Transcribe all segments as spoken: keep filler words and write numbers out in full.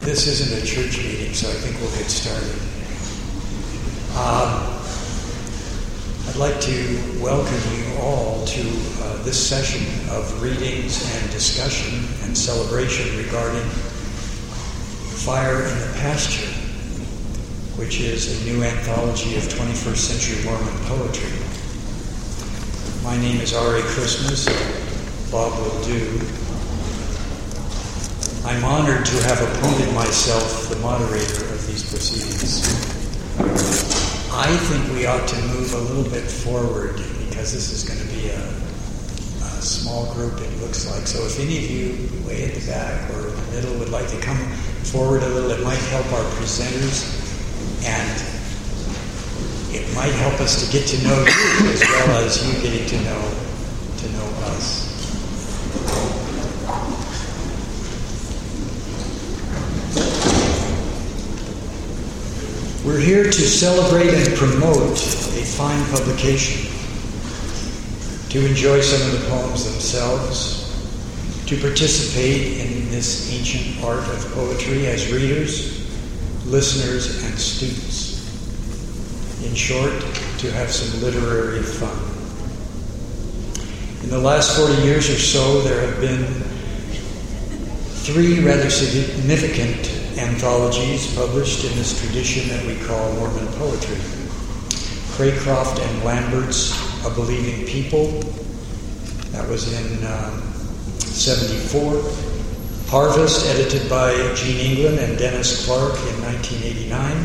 This isn't a church meeting, so I think we'll get started. Uh, I'd like to welcome you all to uh, this session of readings and discussion and celebration regarding Fire in the Pasture, which is a new anthology of twenty-first century Mormon poetry. My name is R A Christmas. Bob will do. I'm honored to have appointed myself the moderator of these proceedings. I think we ought to move a little bit forward because this is going to be a, a small group, it looks like. So if any of you way at the back or in the middle would like to come forward a little, it might help our presenters and it might help us to get to know you as well as you getting to know to know us. We're here to celebrate and promote a fine publication, to enjoy some of the poems themselves, to participate in this ancient art of poetry as readers, listeners, and students. In short, to have some literary fun. In the last forty years or so, there have been three rather significant anthologies published in this tradition that we call Mormon poetry. Craycroft and Lambert's A Believing People, that was in um, seventy-four. Harvest, edited by Gene England and Dennis Clark in nineteen eighty-nine.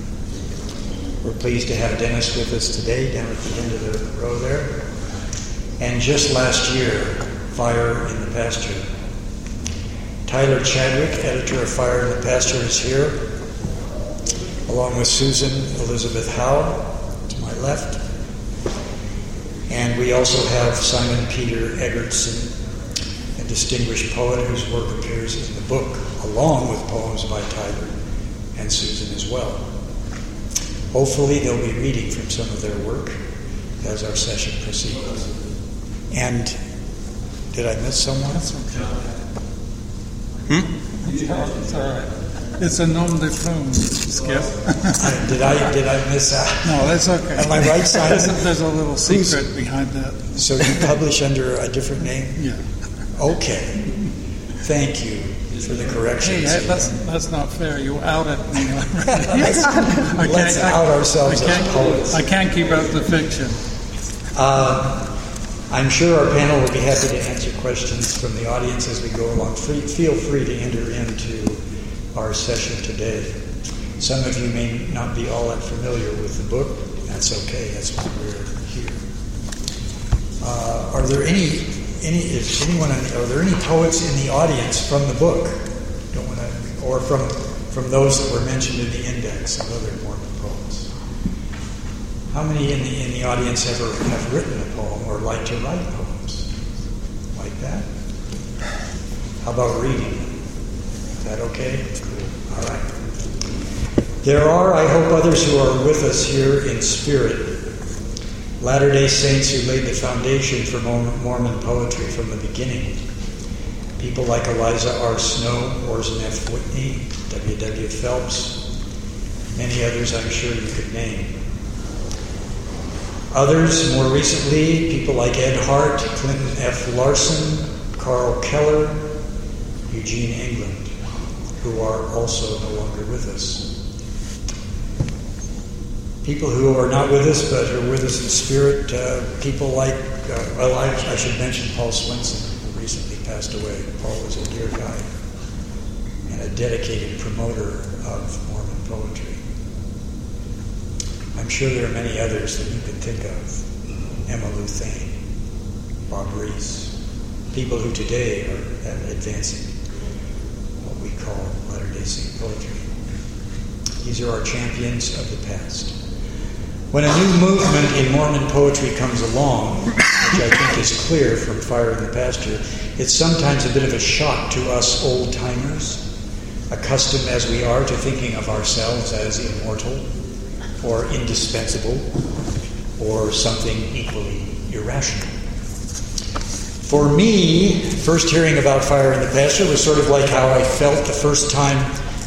We're pleased to have Dennis with us today, down at the end of the row there. And just last year, Fire in the Pasture. Tyler Chadwick, editor of Fire in the Pasture, is here, along with Susan Elizabeth Howe, to my left. And we also have Simon Peter Eggertson, a distinguished poet whose work appears in the book, along with poems by Tyler and Susan as well. Hopefully they'll be reading from some of their work as our session proceeds. And did I miss someone? That's okay. Hmm? It's all right. It's a nom de plume, Skip. I, did I did I miss out? No, that's okay. Am I right, Simon? There's a little secret Who's, behind that. So you publish under a different name? Yeah. Okay. Thank you for the correction. Hey, that, that's that's not fair. You outed me. let's let's out ourselves I as poets. I can't keep up the fiction. Uh, I'm sure our panel will be happy to answer questions from the audience as we go along. Free, feel free to enter into our session today. Some of you may not be all that familiar with the book. That's okay. That's why we're here. Uh, are there any any is anyone are there any poets in the audience from the book? Don't want to, or from from those that were mentioned in the index of other Mormon poets. How many in the in the audience ever have written a poem or like to write poems like that? How about reading? Is that okay? Cool. All right. There are, I hope, others who are with us here in spirit. Latter-day Saints who laid the foundation for Mormon poetry from the beginning. People like Eliza R. Snow, Orson F. Whitney, W W Phelps, many others I'm sure you could name. Others, more recently, people like Ed Hart, Clinton F. Larson, Carl Keller, Eugene England, who are also no longer with us. People who are not with us but are with us in spirit, uh, people like, uh, well, I, I should mention Paul Swenson, who recently passed away. Paul was a dear guy and a dedicated promoter of Mormon poetry. I'm sure there are many others that you can think of. Emma Lou Thane, Bob Reese, people who today are advancing what we call Latter-day Saint poetry. These are our champions of the past. When a new movement in Mormon poetry comes along, which I think is clear from Fire in the Pasture, it's sometimes a bit of a shock to us old-timers, accustomed as we are to thinking of ourselves as immortal, or indispensable, or something equally irrational. For me, first hearing about Fire in the Pasture was sort of like how I felt the first time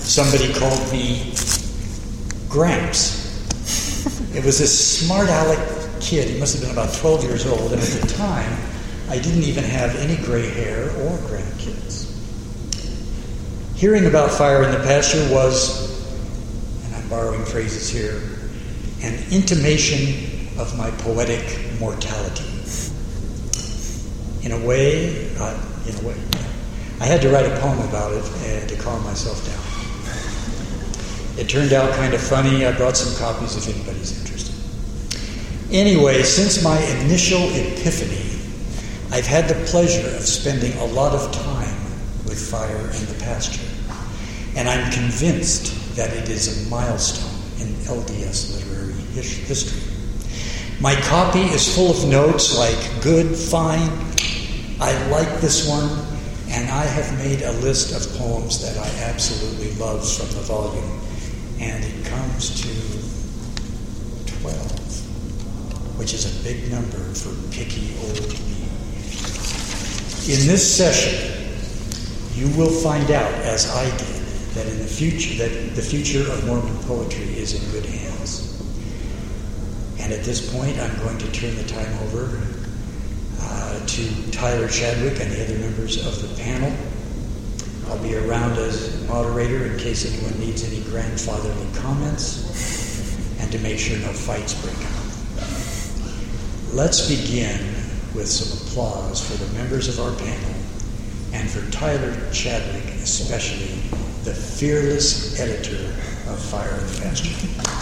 somebody called me Gramps. It was this smart aleck kid. He must have been about twelve years old, and at the time, I didn't even have any gray hair or grandkids. Hearing about Fire in the Pasture was, and I'm borrowing phrases here, an intimation of my poetic mortality. In a way, uh, in a way, I had to write a poem about it uh, to calm myself down. It turned out kind of funny. I brought some copies if anybody's interested. Anyway, since my initial epiphany, I've had the pleasure of spending a lot of time with Fire in the Pasture, and I'm convinced that it is a milestone in L D S literary his- history. My copy is full of notes like good, fine, I like this one, and I have made a list of poems that I absolutely love from the volume, and it comes to twelve, which is a big number for picky old me. In this session, you will find out, as I did, that in the future, that the future of Mormon poetry is in good hands. And at this point, I'm going to turn the time over uh, to Tyler Chadwick and the other members of the panel. I'll be around as moderator in case anyone needs any grandfatherly comments, and to make sure no fights break out. Let's begin with some applause for the members of our panel, and for Tyler Chadwick especially, the fearless editor of Fire in the Pasture.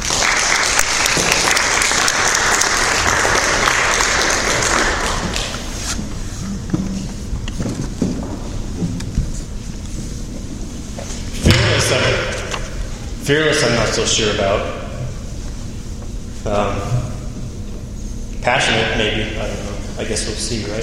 Fearless, I'm, fearless, I'm not so sure about. Um, passionate, maybe. I don't know. I guess we'll see, right?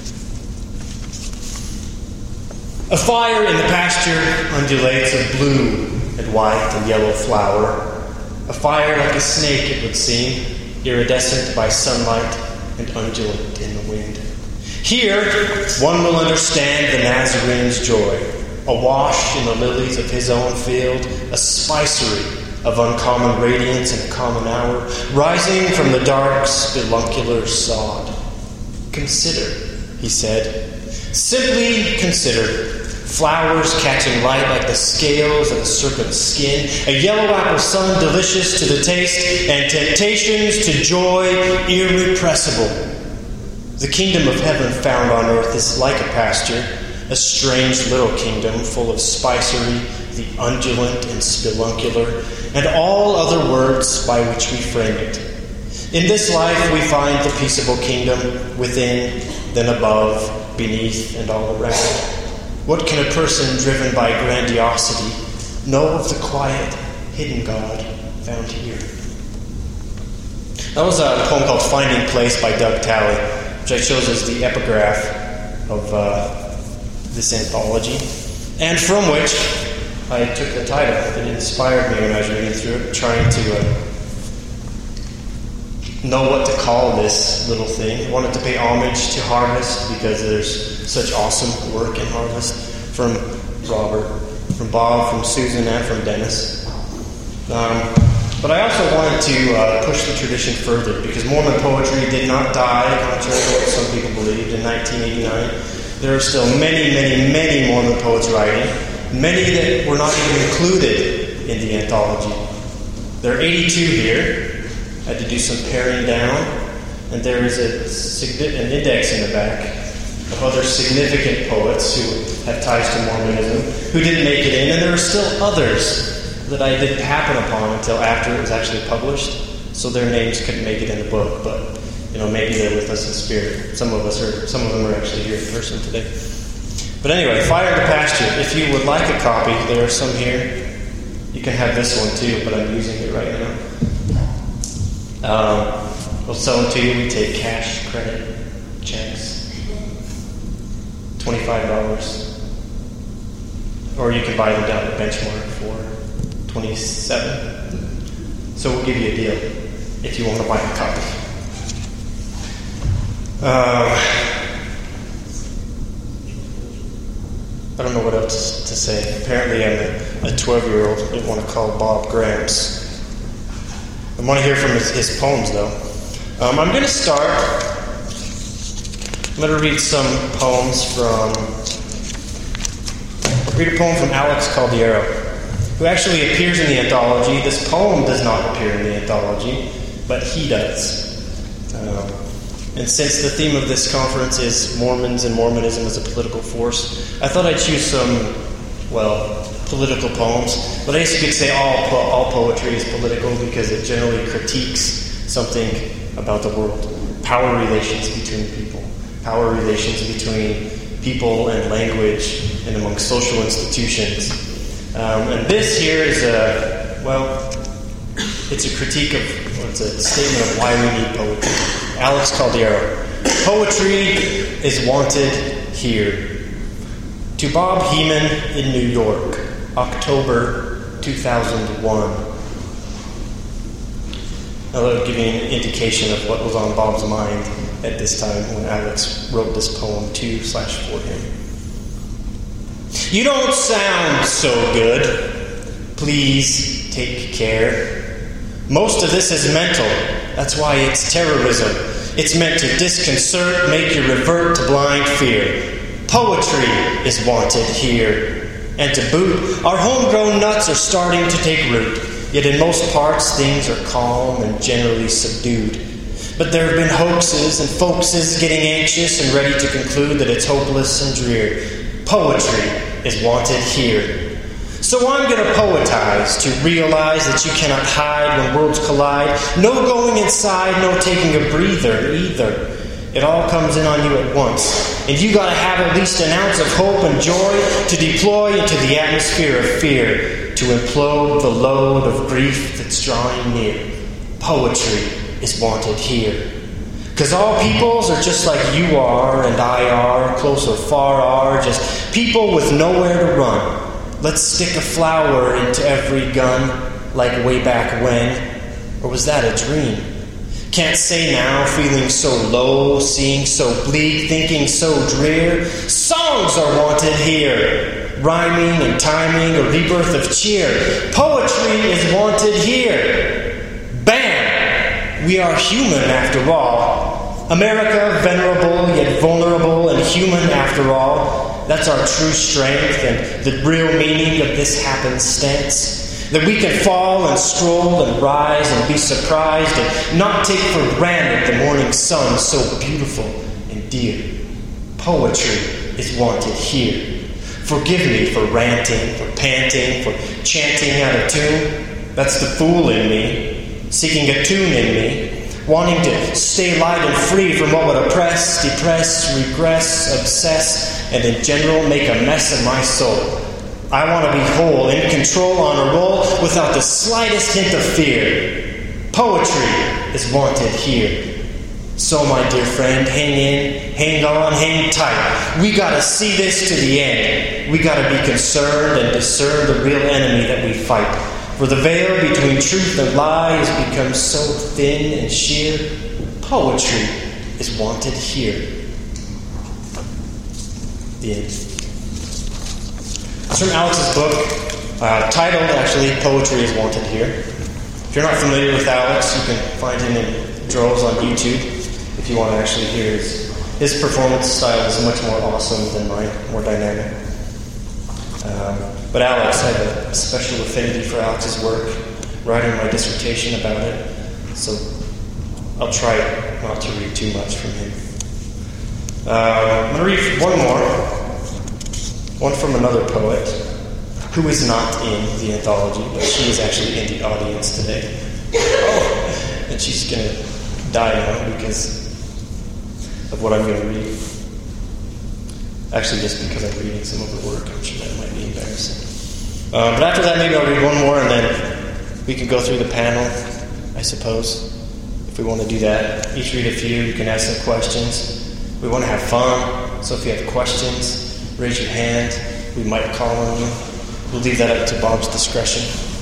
A fire in the pasture undulates a blue and white and yellow flower. A fire like a snake, it would seem, iridescent by sunlight and undulant in the wind. Here, one will understand the Nazarene's joy, awash in the lilies of his own field, a spicery of uncommon radiance in a common hour, rising from the dark speluncular sod. Consider, he said, simply consider, flowers catching light like the scales of a serpent's skin, a yellow apple sun delicious to the taste, and temptations to joy irrepressible. The kingdom of heaven found on earth is like a pasture, a strange little kingdom full of spicery, the undulant and speluncular, and all other words by which we frame it. In this life we find the peaceable kingdom within, then above, beneath, and all around. What can a person driven by grandiosity know of the quiet, hidden God found here? That was a poem called Finding Place by Doug Talley, which I chose as the epigraph of uh, this anthology, and from which I took the title. It inspired me when I was reading through it, trying to uh, know what to call this little thing. I wanted to pay homage to Harvest because there's such awesome work in Harvest from Robert, from Bob, from Susan, and from Dennis. Um, but I also wanted to uh, push the tradition further because Mormon poetry did not die, contrary to what some people believed, in nineteen eighty-nine. There are still many, many, many Mormon poets writing, many that were not even included in the anthology. There are eighty-two here. I had to do some paring down, and there is a, an index in the back of other significant poets who have ties to Mormonism who didn't make it in, and there are still others that I didn't happen upon until after it was actually published, so their names couldn't make it in the book, but you know, maybe they're with us in spirit. Some of us are, some of them are actually here in person today. But anyway, Fire in the Pasture. If you would like a copy, there are some here. You can have this one too, but I'm using it right now. Um, we'll sell them to you. We take cash, credit, checks. twenty-five dollars. Or you can buy them down at Benchmark for twenty-seven dollars. So we'll give you a deal if you want to buy a copy. Uh, I don't know what else to say. Apparently I'm a twelve-year-old didn't want to call Bob Gramps. I want to hear from his, his poems, though. Um, I'm going to start. I'm going to read some poems from. I'll read a poem from Alex Caldiero, who actually appears in the anthology. This poem does not appear in the anthology, but he does. Um, and since the theme of this conference is Mormons and Mormonism as a political force, I thought I'd choose some, well, political poems. But I guess you could say all po- all poetry is political because it generally critiques something about the world. Power relations between people. Power relations between people and language and among social institutions. Um, and this here is a, well, it's a critique of, well, it's a statement of why we need poetry. Alex Caldiero. Poetry is wanted here. To Bob Heeman in New York, October two thousand one. That'll give you an indication of what was on Bob's mind at this time when Alex wrote this poem to slash for him. You don't sound so good. Please take care. Most of this is mental. That's why it's terrorism. It's meant to disconcert, make you revert to blind fear. Poetry is wanted here. And to boot, our homegrown nuts are starting to take root. Yet in most parts, things are calm and generally subdued. But there have been hoaxes and folkses getting anxious and ready to conclude that it's hopeless and drear. Poetry is wanted here. So I'm going to poetize to realize that you cannot hide when worlds collide. No going inside, no taking a breather either. It all comes in on you at once. And you got to have at least an ounce of hope and joy to deploy into the atmosphere of fear, to implode the load of grief that's drawing near. Poetry is wanted here. Because all peoples are just like you are and I are, close or far are, just people with nowhere to run. Let's stick a flower into every gun, like way back when. Or was that a dream? Can't say now, feeling so low, seeing so bleak, thinking so drear. Songs are wanted here, rhyming and timing, a rebirth of cheer. Poetry is wanted here. Bam! We are human after all. America, venerable yet vulnerable and human after all. That's our true strength and the real meaning of this happenstance. That we can fall and stroll and rise and be surprised and not take for granted the morning sun so beautiful and dear. Poetry is wanted here. Forgive me for ranting, for panting, for chanting out of tune. That's the fool in me, seeking a tune in me, wanting to stay light and free from what would oppress, depress, regress, obsess, and in general make a mess of my soul. I want to be whole, in control, on a roll, without the slightest hint of fear. Poetry is wanted here. So, my dear friend, hang in, hang on, hang tight. We got to see this to the end. We got to be concerned and discern the real enemy that we fight. For the veil between truth and lie has become so thin and sheer. Poetry is wanted here. The end. It's from Alex's book, uh, titled, actually, Poetry is Wanted Here. If you're not familiar with Alex, you can find him in droves on YouTube if you want to actually hear his, his performance style is much more awesome than mine, more dynamic. Um, but Alex, I have a special affinity for Alex's work, writing my dissertation about it, so I'll try not to read too much from him. Uh, I'm going to read one more. One from another poet, who is not in the anthology, but she is actually in the audience today. Oh, and she's going to die now because of what I'm going to read. Actually, just because I'm reading some of her work, I'm sure that might be embarrassing. Um, but after that, maybe I'll read one more, and then we can go through the panel, I suppose, if we want to do that. Each read a few. You can ask some questions. We want to have fun, so if you have questions, raise your hand. We might call on you. We'll leave that up to Bob's discretion.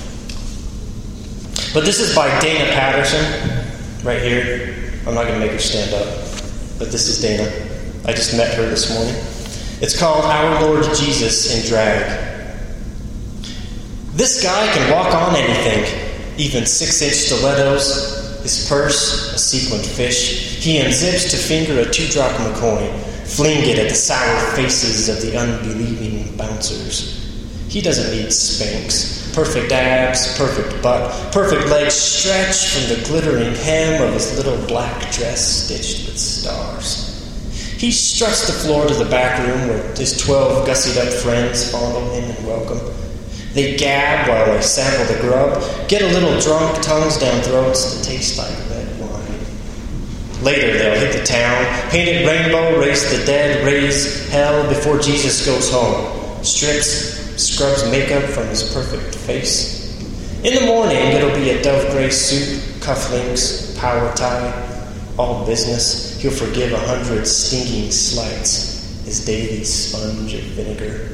But this is by Dana Patterson, right here. I'm not going to make her stand up, but this is Dana. I just met her this morning. It's called Our Lord Jesus in Drag. This guy can walk on anything, even six-inch stilettos, his purse, a sequined fish. He unzips to finger a two-drachma coin, fling it at the sour faces of the unbelieving bouncers. He doesn't need Spanx. Perfect abs, perfect butt, perfect legs stretched from the glittering hem of his little black dress stitched with stars. He struts the floor to the back room where his twelve gussied-up friends fondle him and welcome. They gab while they sample the grub, get a little drunk, tongues down throats that taste like red wine. Later they'll hit the town, paint it rainbow, race the dead, raise hell before Jesus goes home. Strips, scrubs makeup from his perfect face. In the morning it'll be a dove gray suit, cufflinks, power tie, all business. He'll forgive a hundred stinging slights, his daily sponge of vinegar.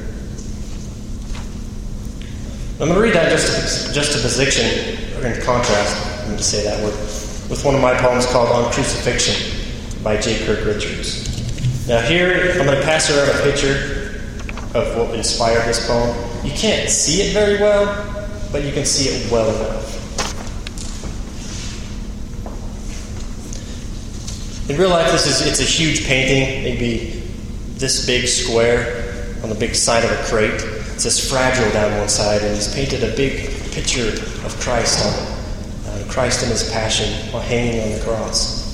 I'm going to read out just a, just a position, or in contrast, I'm going to say that word, with one of my poems called On Crucifixion by J. Kirk Richards. Now here, I'm going to pass around a picture of what inspired this poem. You can't see it very well, but you can see it well enough. In real life, this is it's a huge painting, maybe this big square on the big side of a crate. It says fragile down one side, and he's painted a big picture of Christ on it. Uh, Christ in his passion while hanging on the cross.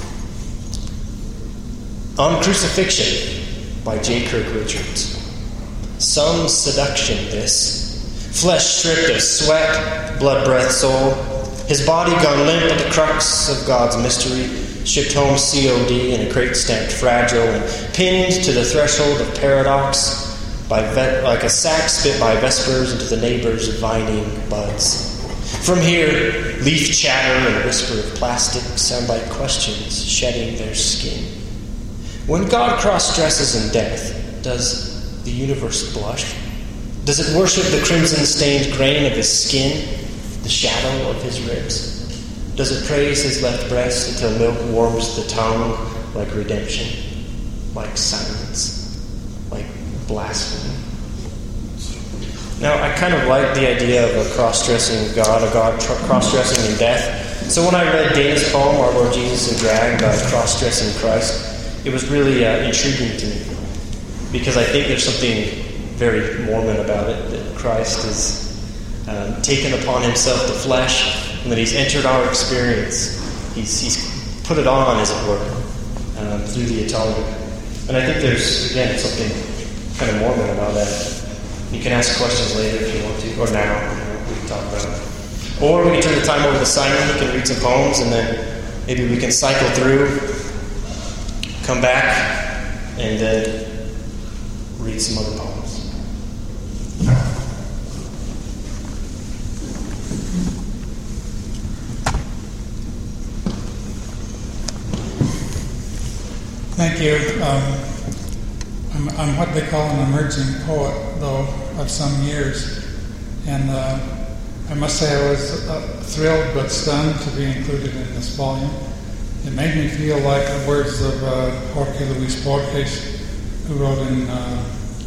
On Crucifixion by J. Kirk Richards. Some seduction this. Flesh stripped of sweat, blood-breath soul. His body gone limp at the crux of God's mystery. Shipped home C O D in a crate stamped fragile and pinned to the threshold of paradox. By vet, like a sack spit by vespers into the neighbor's vining buds. From here, leaf chatter and whisper of plastic sound like questions shedding their skin. When God cross-dresses in death, does the universe blush? Does it worship the crimson-stained grain of his skin, the shadow of his ribs? Does it praise his left breast until milk warms the tongue like redemption, like silence, like blasphemy? Now, I kind of like the idea of a cross-dressing God, a God tr- cross-dressing in death. So when I read Dana's poem, Our Lord Jesus in Drag, by cross-dressing Christ, it was really uh, intriguing to me. Because I think there's something very Mormon about it, that Christ has um, taken upon himself the flesh, and that he's entered our experience. He's, he's put it on, as it were, um, through the atonement. And I think there's, again, something kind of Mormon about that. You can ask questions later if you want to, or now, you know, we can talk about it. Or we can turn the time over to Simon, he can read some poems, and then maybe we can cycle through, come back, and then read some other poems. Thank you. Um, I'm, I'm what they call an emerging poet, though, of some years. And uh, I must say I was uh, thrilled but stunned to be included in this volume. It made me feel like the words of uh, Jorge Luis Borges, who wrote in uh,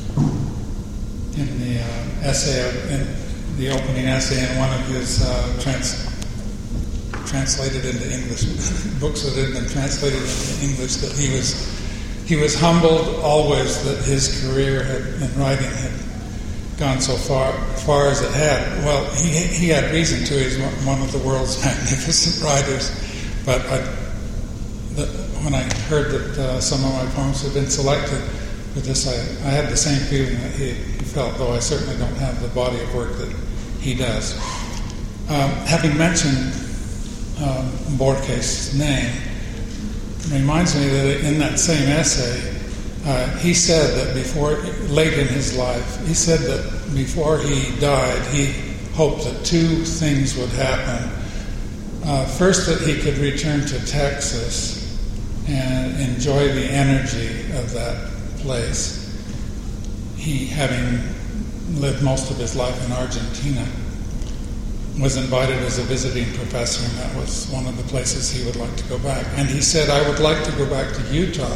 in the uh, essay, of, in the opening essay in one of his uh, trans, translated into English books that had been translated into English, that he was he was humbled always that his career had, in writing had gone so far far as it had. Well, he he had reason to. He's one of the world's magnificent writers, but I, the, when I heard that uh, some of my poems had been selected for this, I, I had the same feeling that he, he felt, though I certainly don't have the body of work that he does. Um, having mentioned um, Borges' name, it reminds me that in that same essay, uh, he said that before, late in his life, he said that before he died, he hoped that two things would happen. Uh, first, that he could return to Texas and enjoy the energy of that place. He, having lived most of his life in Argentina, was invited as a visiting professor, and that was one of the places he would like to go back. And he said, I would like to go back to Utah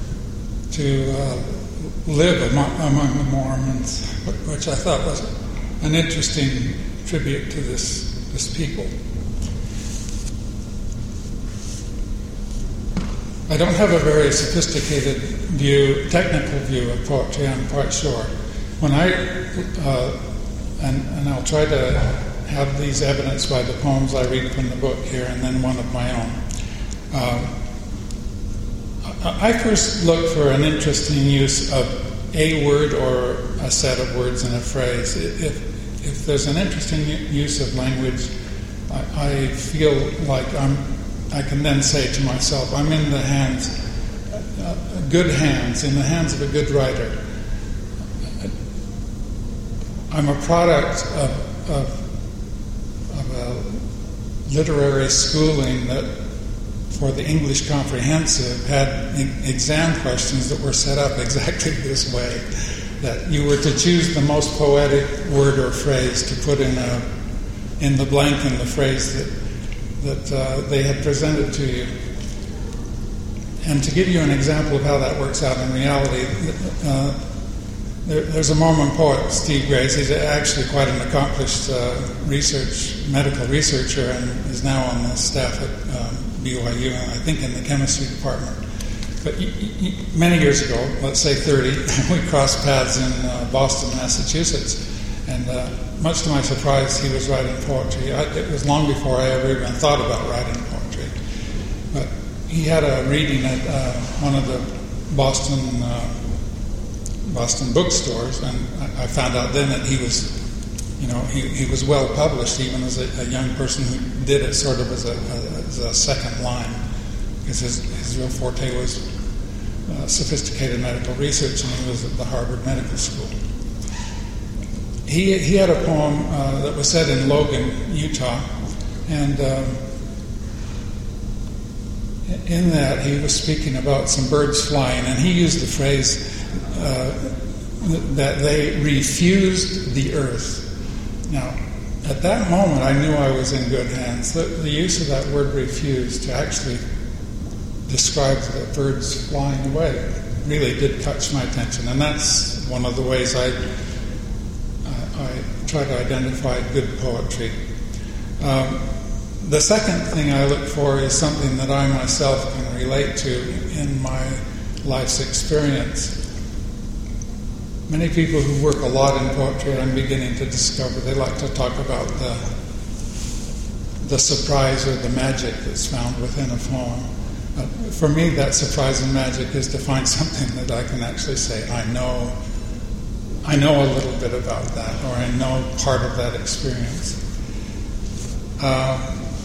to uh, live among, among the Mormons, which I thought was an interesting tribute to this, this people. I don't have a very sophisticated view, technical view of poetry, I'm quite sure. When I, uh, and, and I'll try to have these evidenced by the poems I read from the book here, and then one of my own. Um, I first look for an interesting use of a word or a set of words in a phrase. If, if there's an interesting use of language, I, I feel like I'm I can then say to myself, I'm in the hands, uh, good hands, in the hands of a good writer. I'm a product of, of, of a literary schooling that, for the English comprehensive, had exam questions that were set up exactly this way, that you were to choose the most poetic word or phrase to put in a in the blank in the phrase that that uh, they had presented to you. And to give you an example of how that works out in reality, uh, there, there's a Mormon poet, Steve Grace. He's actually quite an accomplished uh, research, medical researcher, and is now on the staff at um, B Y U, I think in the chemistry department. But y- y- many years ago, let's say thirty, we crossed paths in uh, Boston, Massachusetts. And uh, much to my surprise, he was writing poetry. I, it was long before I ever even thought about writing poetry. But he had a reading at uh, one of the Boston uh, Boston bookstores, and I, I found out then that he was, you know, he, he was well published, even as a, a young person who did it sort of as a, as a second line, because his, his real forte was uh, sophisticated medical research, and he was at the Harvard Medical School. He, he had a poem uh, that was set in Logan, Utah, and um, in that he was speaking about some birds flying, and he used the phrase uh, that they refused the earth. Now, at that moment, I knew I was in good hands. The, the use of that word refused to actually describe the birds flying away really did catch my attention, and that's one of the ways I I try to identify good poetry. Um, the second thing I look for is something that I myself can relate to in my life's experience. Many people who work a lot in poetry, I'm beginning to discover, they like to talk about the, the surprise or the magic that's found within a poem. Uh, for me, that surprise and magic is to find something that I can actually say, I know I know a little bit about that, or I know part of that experience. Uh,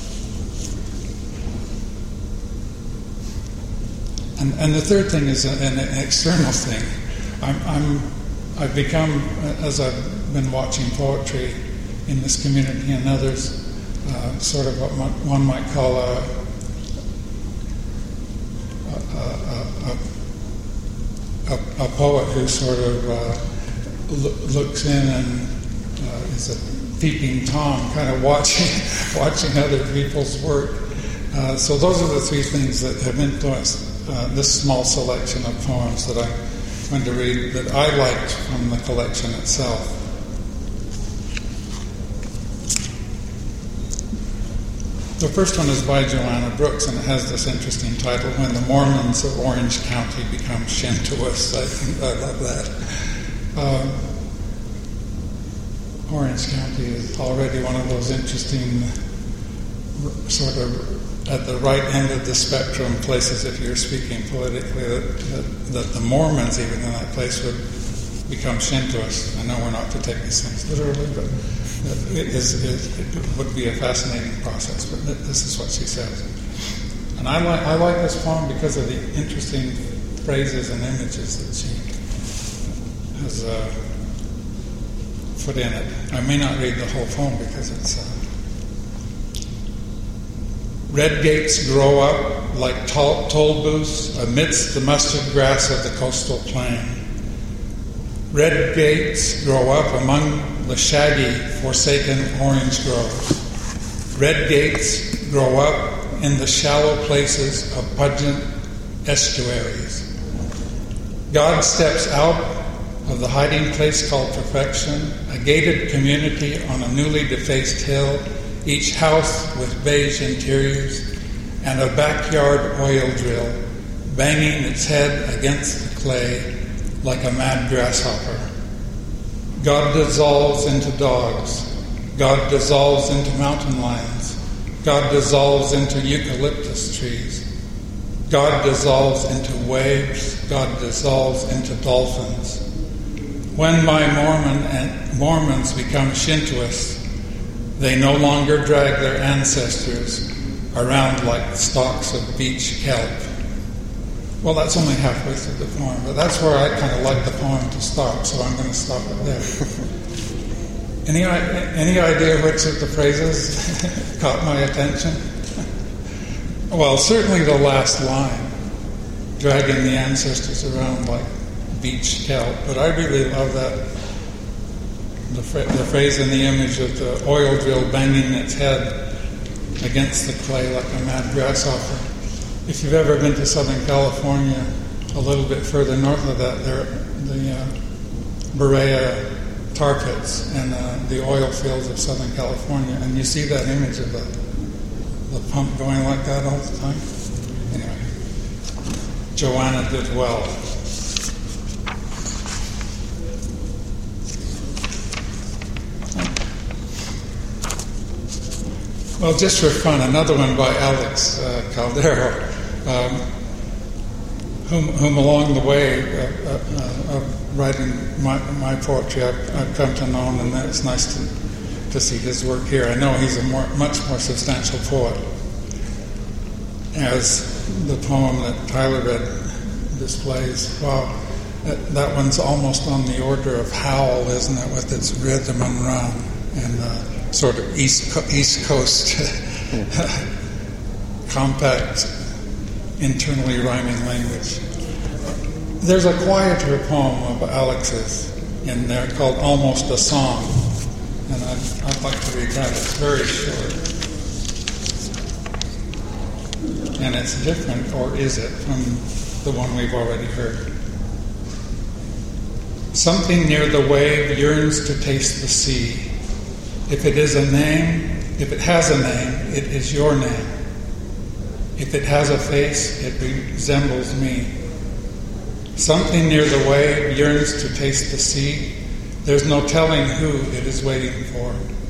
and, and the third thing is an, an external thing. I'm, I'm, I've become, as I've been watching poetry in this community and others, uh, sort of what one might call a, a, a, a, a poet who sort of uh, looks in and uh, is a peeping Tom, kind of watching watching other people's work. Uh, so those are the three things that have influenced uh, this small selection of poems that I'm going to read that I liked from the collection itself. The first one is by Joanna Brooks, and it has this interesting title, When the Mormons of Orange County Become Shintoists. I think I love that. Uh, Orange County is already one of those interesting, sort of at the right end of the spectrum places, if you're speaking politically, that, that, that the Mormons even in that place would become Shintoists. I know we're not to take these things literally, but it, is, it, it would be a fascinating process. But this is what she says. And I like, I like this poem because of the interesting phrases and images that she has uh, put in it. I may not read the whole poem because it's uh, red gates grow up like toll, toll booths amidst the mustard grass of the coastal plain. Red gates grow up among the shaggy, forsaken orange groves. Red gates grow up in the shallow places of pungent estuaries. God steps out of the hiding place called perfection, a gated community on a newly defaced hill, each house with beige interiors, and a backyard oil drill banging its head against the clay like a mad grasshopper. God dissolves into dogs. God dissolves into mountain lions. God dissolves into eucalyptus trees. God dissolves into waves. God dissolves into dolphins. When my Mormon and Mormons become Shintoists, they no longer drag their ancestors around like stalks of beach kelp. Well, that's only halfway through the poem, but that's where I kind of like the poem to stop, so I'm going to stop it there. Any any idea which of the phrases caught my attention? Well, certainly the last line, dragging the ancestors around like beach kelp, but I really love that, the, the phrase in the image of the oil drill banging its head against the clay like a mad grasshopper. If you've ever been to Southern California, a little bit further north of that, there the uh, Berea tar pits and uh, the oil fields of Southern California, and you see that image of the, the pump going like that all the time. Anyway, Joanna did well. Well, just for fun, another one by Alex uh, Caldero, um, whom, whom along the way uh, uh, of writing my, my poetry I've, I've come to know, and it's nice to, to see his work here. I know he's a more, much more substantial poet. As the poem that Tyler read displays, wow, that, that one's almost on the order of Howl, isn't it, with its rhythm and run, and uh, sort of East, Co- East Coast compact, internally rhyming language. There's a quieter poem of Alex's in there called Almost a Song, and I'd, I'd like to read that. It's very short. And it's different, or is it, from the one we've already heard. Something near the wave yearns to taste the sea. If it is a name, if it has a name, it is your name. If it has a face, it resembles me. Something near the wave yearns to taste the sea. There's no telling who it is waiting for.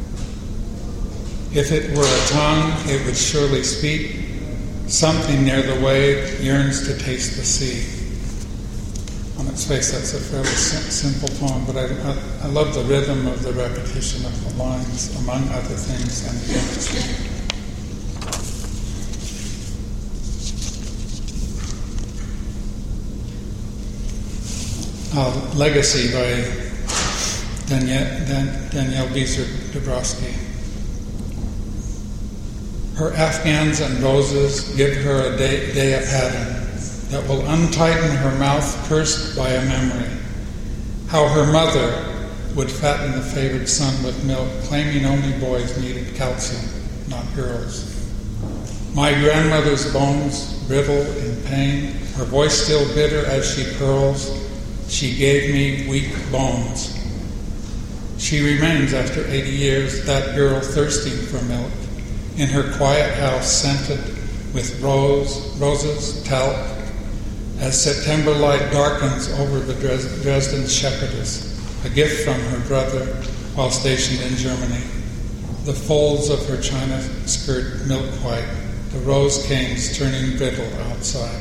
If it were a tongue, it would surely speak. Something near the wave yearns to taste the sea. On its face, that's a fairly sim- simple poem, but I, I, I love the rhythm of the repetition of the lines, among other things, and the imagery. Uh, Legacy by Danielle, Dan, Danielle Beezer-Dabrowski. Her Afghans and roses give her a day, day of pattern that will untighten her mouth cursed by a memory. How her mother would fatten the favored son with milk, claiming only boys needed calcium, not girls. My grandmother's bones brittle in pain, her voice still bitter as she curls. She gave me weak bones. She remains after eighty years, that girl thirsting for milk, in her quiet house scented with rose, roses, talc, as September light darkens over the Dres- Dresden shepherdess, a gift from her brother while stationed in Germany. The folds of her china skirt milk white, the rose canes turning brittle outside.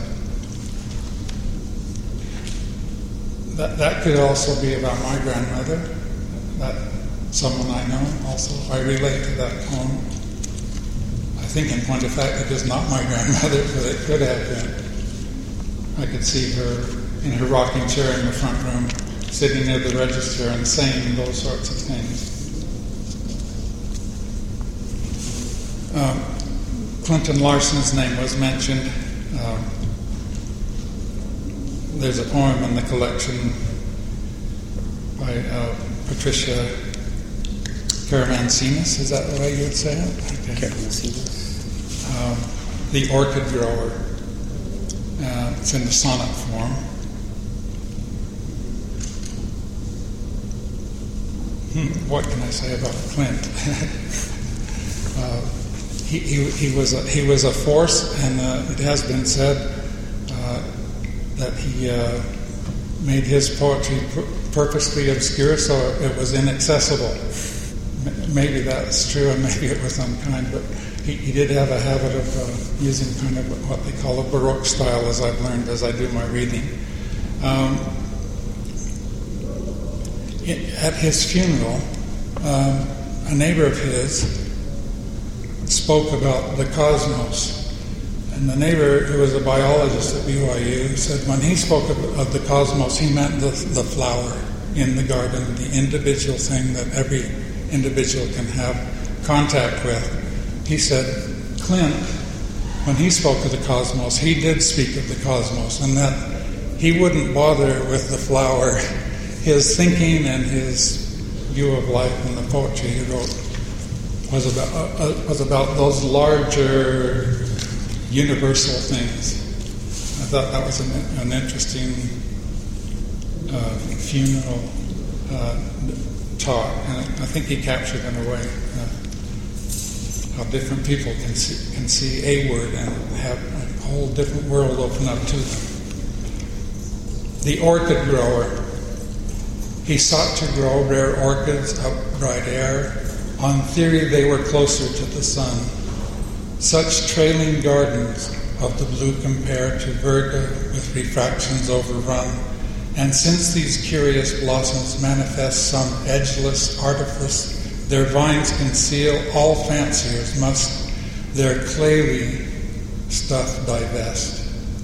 That, that could also be about my grandmother, that someone I know also. I relate to that poem. I think in point of fact it is not my grandmother, but it could have been. I could see her in her rocking chair in the front room, sitting near the register and saying those sorts of things. Um, Clinton Larson's name was mentioned. Um, there's a poem in the collection by uh, Patricia Karamancinas. Is that the way you would say it? Okay. Karamancinas. Um, the Orchid Grower. Uh, it's in the sonnet form. hmm, what can I say about Clint? uh, he, he, he was a, he was a force, and uh, it has been said uh, that he uh, made his poetry pur- purposely obscure so it was inaccessible. M- maybe that's true, and maybe it was unkind, but he, he did have a habit of uh, using kind of what they call a Baroque style, as I've learned as I do my reading. Um, it, at his funeral, um, a neighbor of his spoke about the cosmos. And the neighbor, who was a biologist at B Y U, said when he spoke of, of the cosmos, he meant the, the flower in the garden, the individual thing that every individual can have contact with. He said, Clint, when he spoke of the cosmos, he did speak of the cosmos, and that he wouldn't bother with the flower. His thinking and his view of life and the poetry he wrote was about, uh, was about those larger universal things. I thought that was an, an interesting uh, funeral uh, talk, and I think he captured in a way uh, how different people can see, can see a word and have a whole different world open up to them. The orchid grower. He sought to grow rare orchids up bright air. On theory, they were closer to the sun. Such trailing gardens of the blue compare to Virga with refractions overrun. And since these curious blossoms manifest some edgeless artifice, their vines conceal, all fanciers must their clayly stuff divest.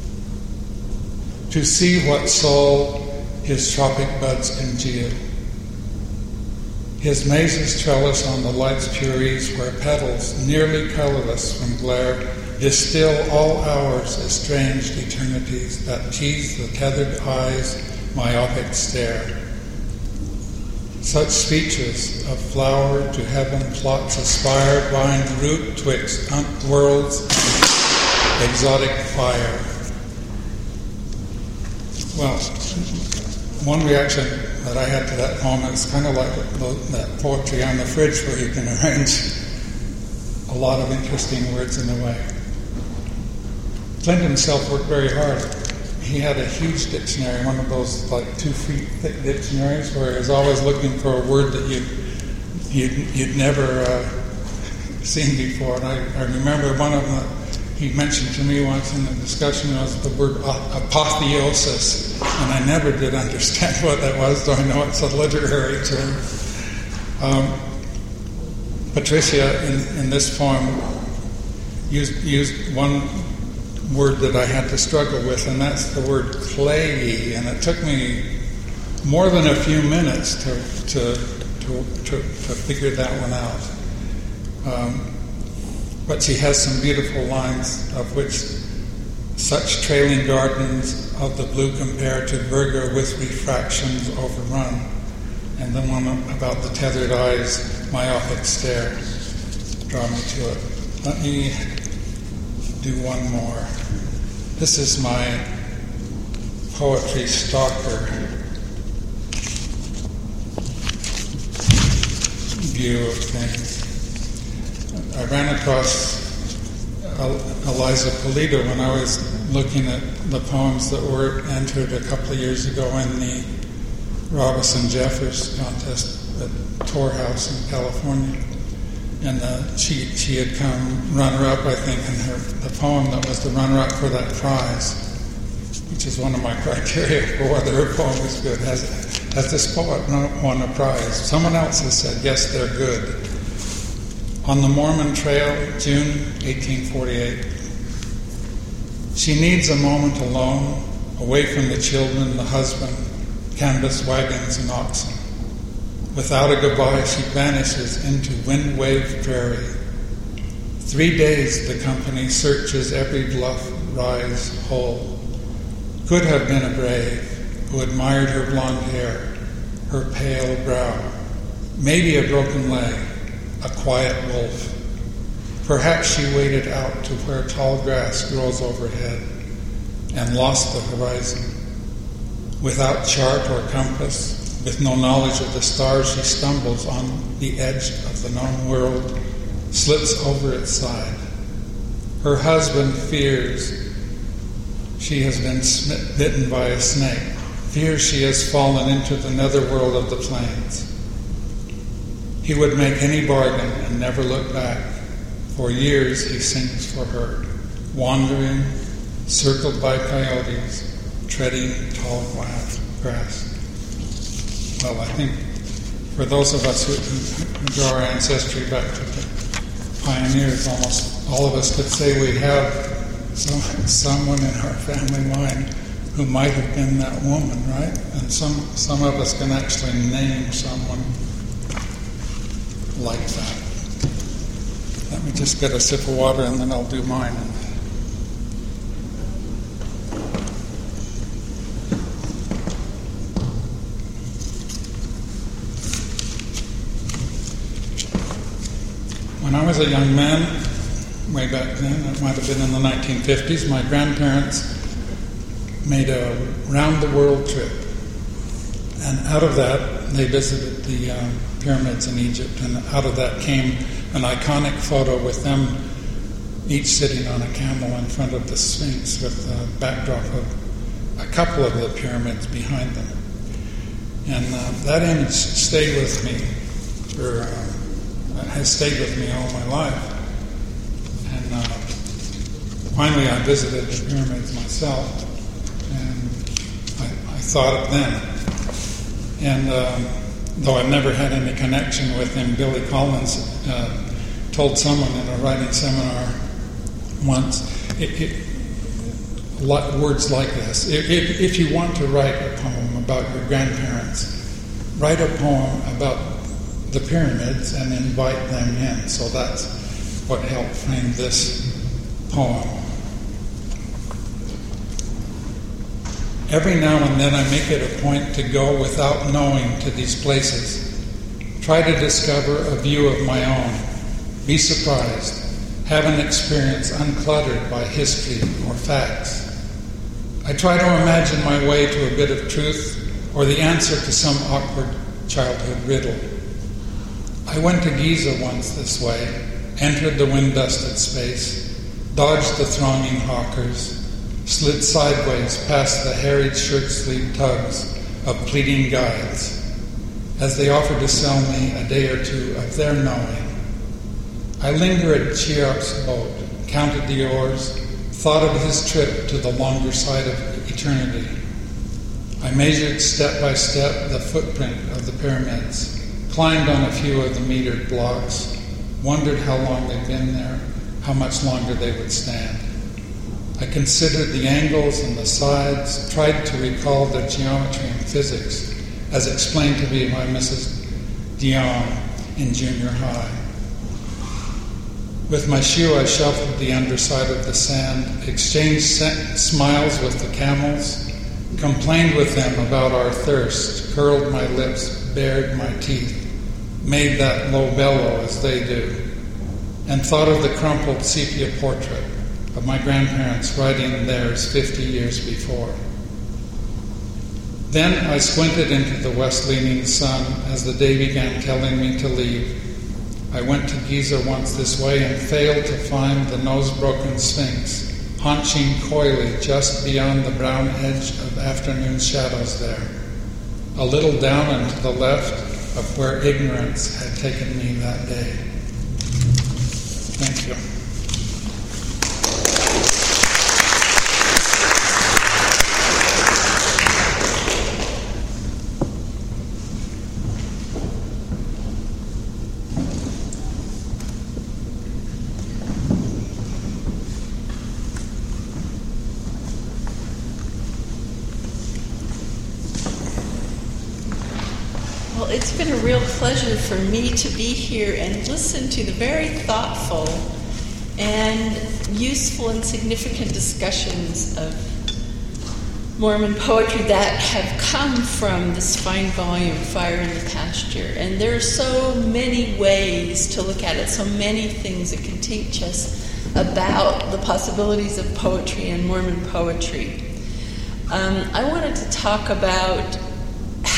To see what soul his tropic buds congeal. His mazes trellis on the light's puries, where petals, nearly colorless from glare, distill all hours estranged eternities that tease the tethered eyes' myopic stare. Such speeches of flower to heaven plots aspire, bind root twixt worlds and exotic fire. Well, one reaction that I had to that poem is kind of like that poetry on the fridge, where you can arrange a lot of interesting words in a way. Clint himself worked very hard. He had a huge dictionary, one of those like two feet thick dictionaries, where he was always looking for a word that you'd, you'd, you'd never uh, seen before. And I, I remember one of them that he mentioned to me once in the discussion was the word apotheosis, and I never did understand what that was, though I know it's a literary term. Um, Patricia, in, in this poem, used, used one word that I had to struggle with, and that's the word clayey, and it took me more than a few minutes to to to, to, to figure that one out. Um, But she has some beautiful lines, of which such trailing gardens of the blue compare to Virga with refractions overrun. And the one about the tethered eyes, myopic stare, draw me to it. Let me do one more. This is my poetry stalker view of things. I ran across Eliza Pulido when I was looking at the poems that were entered a couple of years ago in the Robinson Jeffers contest at Tor House in California. And uh, she she had come runner-up, I think, in her the poem that was the runner-up for that prize, which is one of my criteria for whether her poem is good. Has, has this poet won a prize? Someone else has said, yes, they're good. On the Mormon Trail, June eighteen forty-eight. She needs a moment alone, away from the children, the husband, canvas wagons and oxen. Without a goodbye, she vanishes into wind-waved prairie. Three days the company searches every bluff, rise, hole. Could have been a brave who admired her blonde hair, her pale brow, maybe a broken leg, a quiet wolf. Perhaps she waded out to where tall grass grows overhead and lost the horizon. Without chart or compass, With no knowledge of the stars, she stumbles on the edge of the known world, slips over its side. Her husband fears she has been smit- bitten by a snake, fears she has fallen into the netherworld of the plains. He would make any bargain and never look back. For years he sings for her, wandering, circled by coyotes, treading tall grass. Well, I think for those of us who, who draw our ancestry back to the pioneers, almost all of us could say we have some, someone in our family line who might have been that woman, right? And some, some of us can actually name someone like that. Let me just get a sip of water and then I'll do mine. When I was a young man, way back then, it might have been in the nineteen fifties, my grandparents made a round-the-world trip. And out of that, they visited the uh, pyramids in Egypt, and out of that came an iconic photo with them each sitting on a camel in front of the Sphinx with a backdrop of a couple of the pyramids behind them. And uh, that image stayed with me for... Uh, has stayed with me all my life. And uh, finally I visited the pyramids myself, and I, I thought of them. And um, though I've never had any connection with him, Billy Collins uh, told someone in a writing seminar once, it, it, words like this: if, if, if you want to write a poem about your grandparents, write a poem about the pyramids and invite them in. So that's what helped frame this poem. Every now and then I make it a point to go without knowing to these places, try to discover a view of my own, be surprised, have an experience uncluttered by history or facts. I try to imagine my way to a bit of truth or the answer to some awkward childhood riddle. I went to Giza once this way, entered the wind-dusted space, dodged the thronging hawkers, slid sideways past the harried shirt-sleeve tugs of pleading guides as they offered to sell me a day or two of their knowing. I lingered at Cheop's boat, counted the oars, thought of his trip to the longer side of eternity. I measured step by step the footprint of the pyramids, climbed on a few of the metered blocks, wondered how long they'd been there, how much longer they would stand. I considered the angles and the sides, tried to recall their geometry and physics, as explained to me by Missus Dion in junior high. With my shoe, I shuffled the underside of the sand, exchanged smiles with the camels, complained with them about our thirst, curled my lips, bared my teeth, made that low bellow as they do, and thought of the crumpled sepia portrait of my grandparents writing theirs fifty years before. Then I squinted into the west-leaning sun as the day began telling me to leave. I went to Giza once this way and failed to find the nose-broken Sphinx, haunching coyly just beyond the brown edge of afternoon shadows there, a little down and to the left of where ignorance had taken me that day. Thank you. It's been a real pleasure for me to be here and listen to the very thoughtful and useful and significant discussions of Mormon poetry that have come from this fine volume, Fire in the Pasture. And there are so many ways to look at it, so many things it can teach us about the possibilities of poetry and Mormon poetry. Um, I wanted to talk about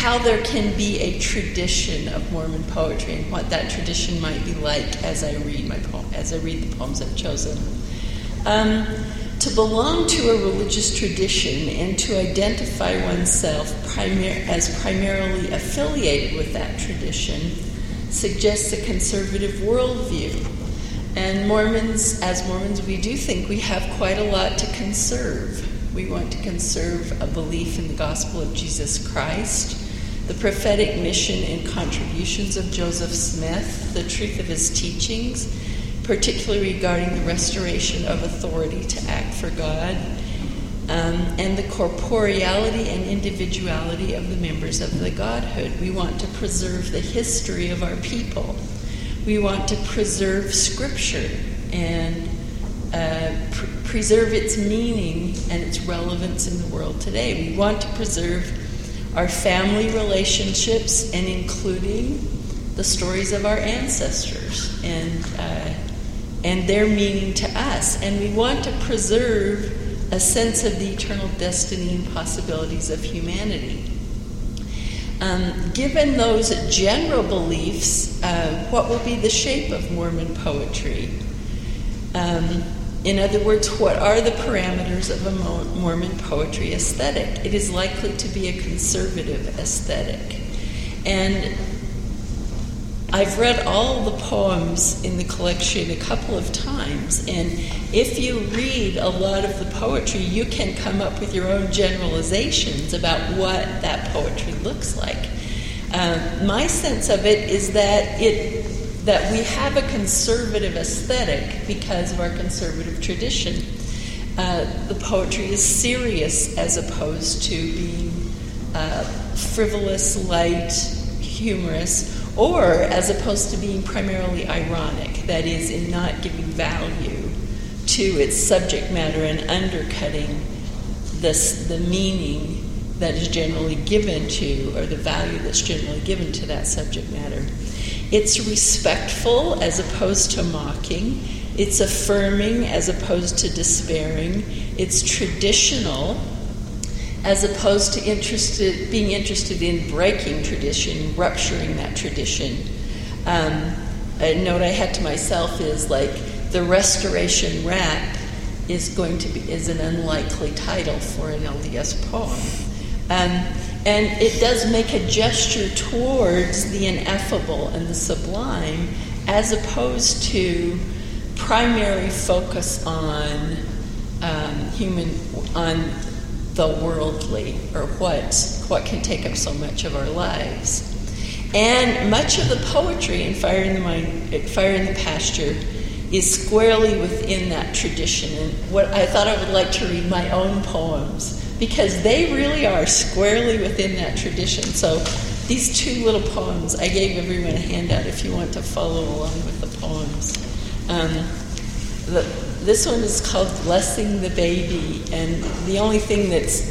how there can be a tradition of Mormon poetry and what that tradition might be like as I read my poem, as I read the poems I've chosen. Um, to belong to a religious tradition and to identify oneself primar- as primarily affiliated with that tradition suggests a conservative worldview. And Mormons, as Mormons, we do think we have quite a lot to conserve. We want to conserve a belief in the gospel of Jesus Christ, the prophetic mission and contributions of Joseph Smith, the truth of his teachings, particularly regarding the restoration of authority to act for God, um, and the corporeality and individuality of the members of the Godhood. We want to preserve the history of our people. We want to preserve Scripture and uh, pr- preserve its meaning and its relevance in the world today. We want to preserve our family relationships and including the stories of our ancestors and uh, and their meaning to us. And we want to preserve a sense of the eternal destiny and possibilities of humanity. Um, given those general beliefs, uh, what will be the shape of Mormon poetry? Um, in other words, what are the parameters of a Mormon poetry aesthetic? It is likely to be a conservative aesthetic. And I've read all the poems in the collection a couple of times, and if you read a lot of the poetry, you can come up with your own generalizations about what that poetry looks like. Um, my sense of it is that it that we have a conservative aesthetic because of our conservative tradition. Uh, the poetry is serious as opposed to being uh, frivolous, light, humorous, or as opposed to being primarily ironic, that is, in not giving value to its subject matter and undercutting this, the meaning that is generally given to, or the value that's generally given to that subject matter. It's respectful as opposed to mocking. It's affirming as opposed to despairing. It's traditional as opposed to interested, being interested in breaking tradition, rupturing that tradition. Um, a note I had to myself is like the Restoration Rap is going to be is an unlikely title for an L D S poem, um, and it does make a gesture towards the ineffable and the sublime, as opposed to primary focus on um, human on. the worldly, or what what can take up so much of our lives. And much of the poetry in Fire in the Mind, Fire in the Pasture is squarely within that tradition. And what I thought I would like to read my own poems, because they really are squarely within that tradition. So these two little poems, I gave everyone a handout if you want to follow along with the poems. Um, the This one is called Blessing the Baby, and the only thing that's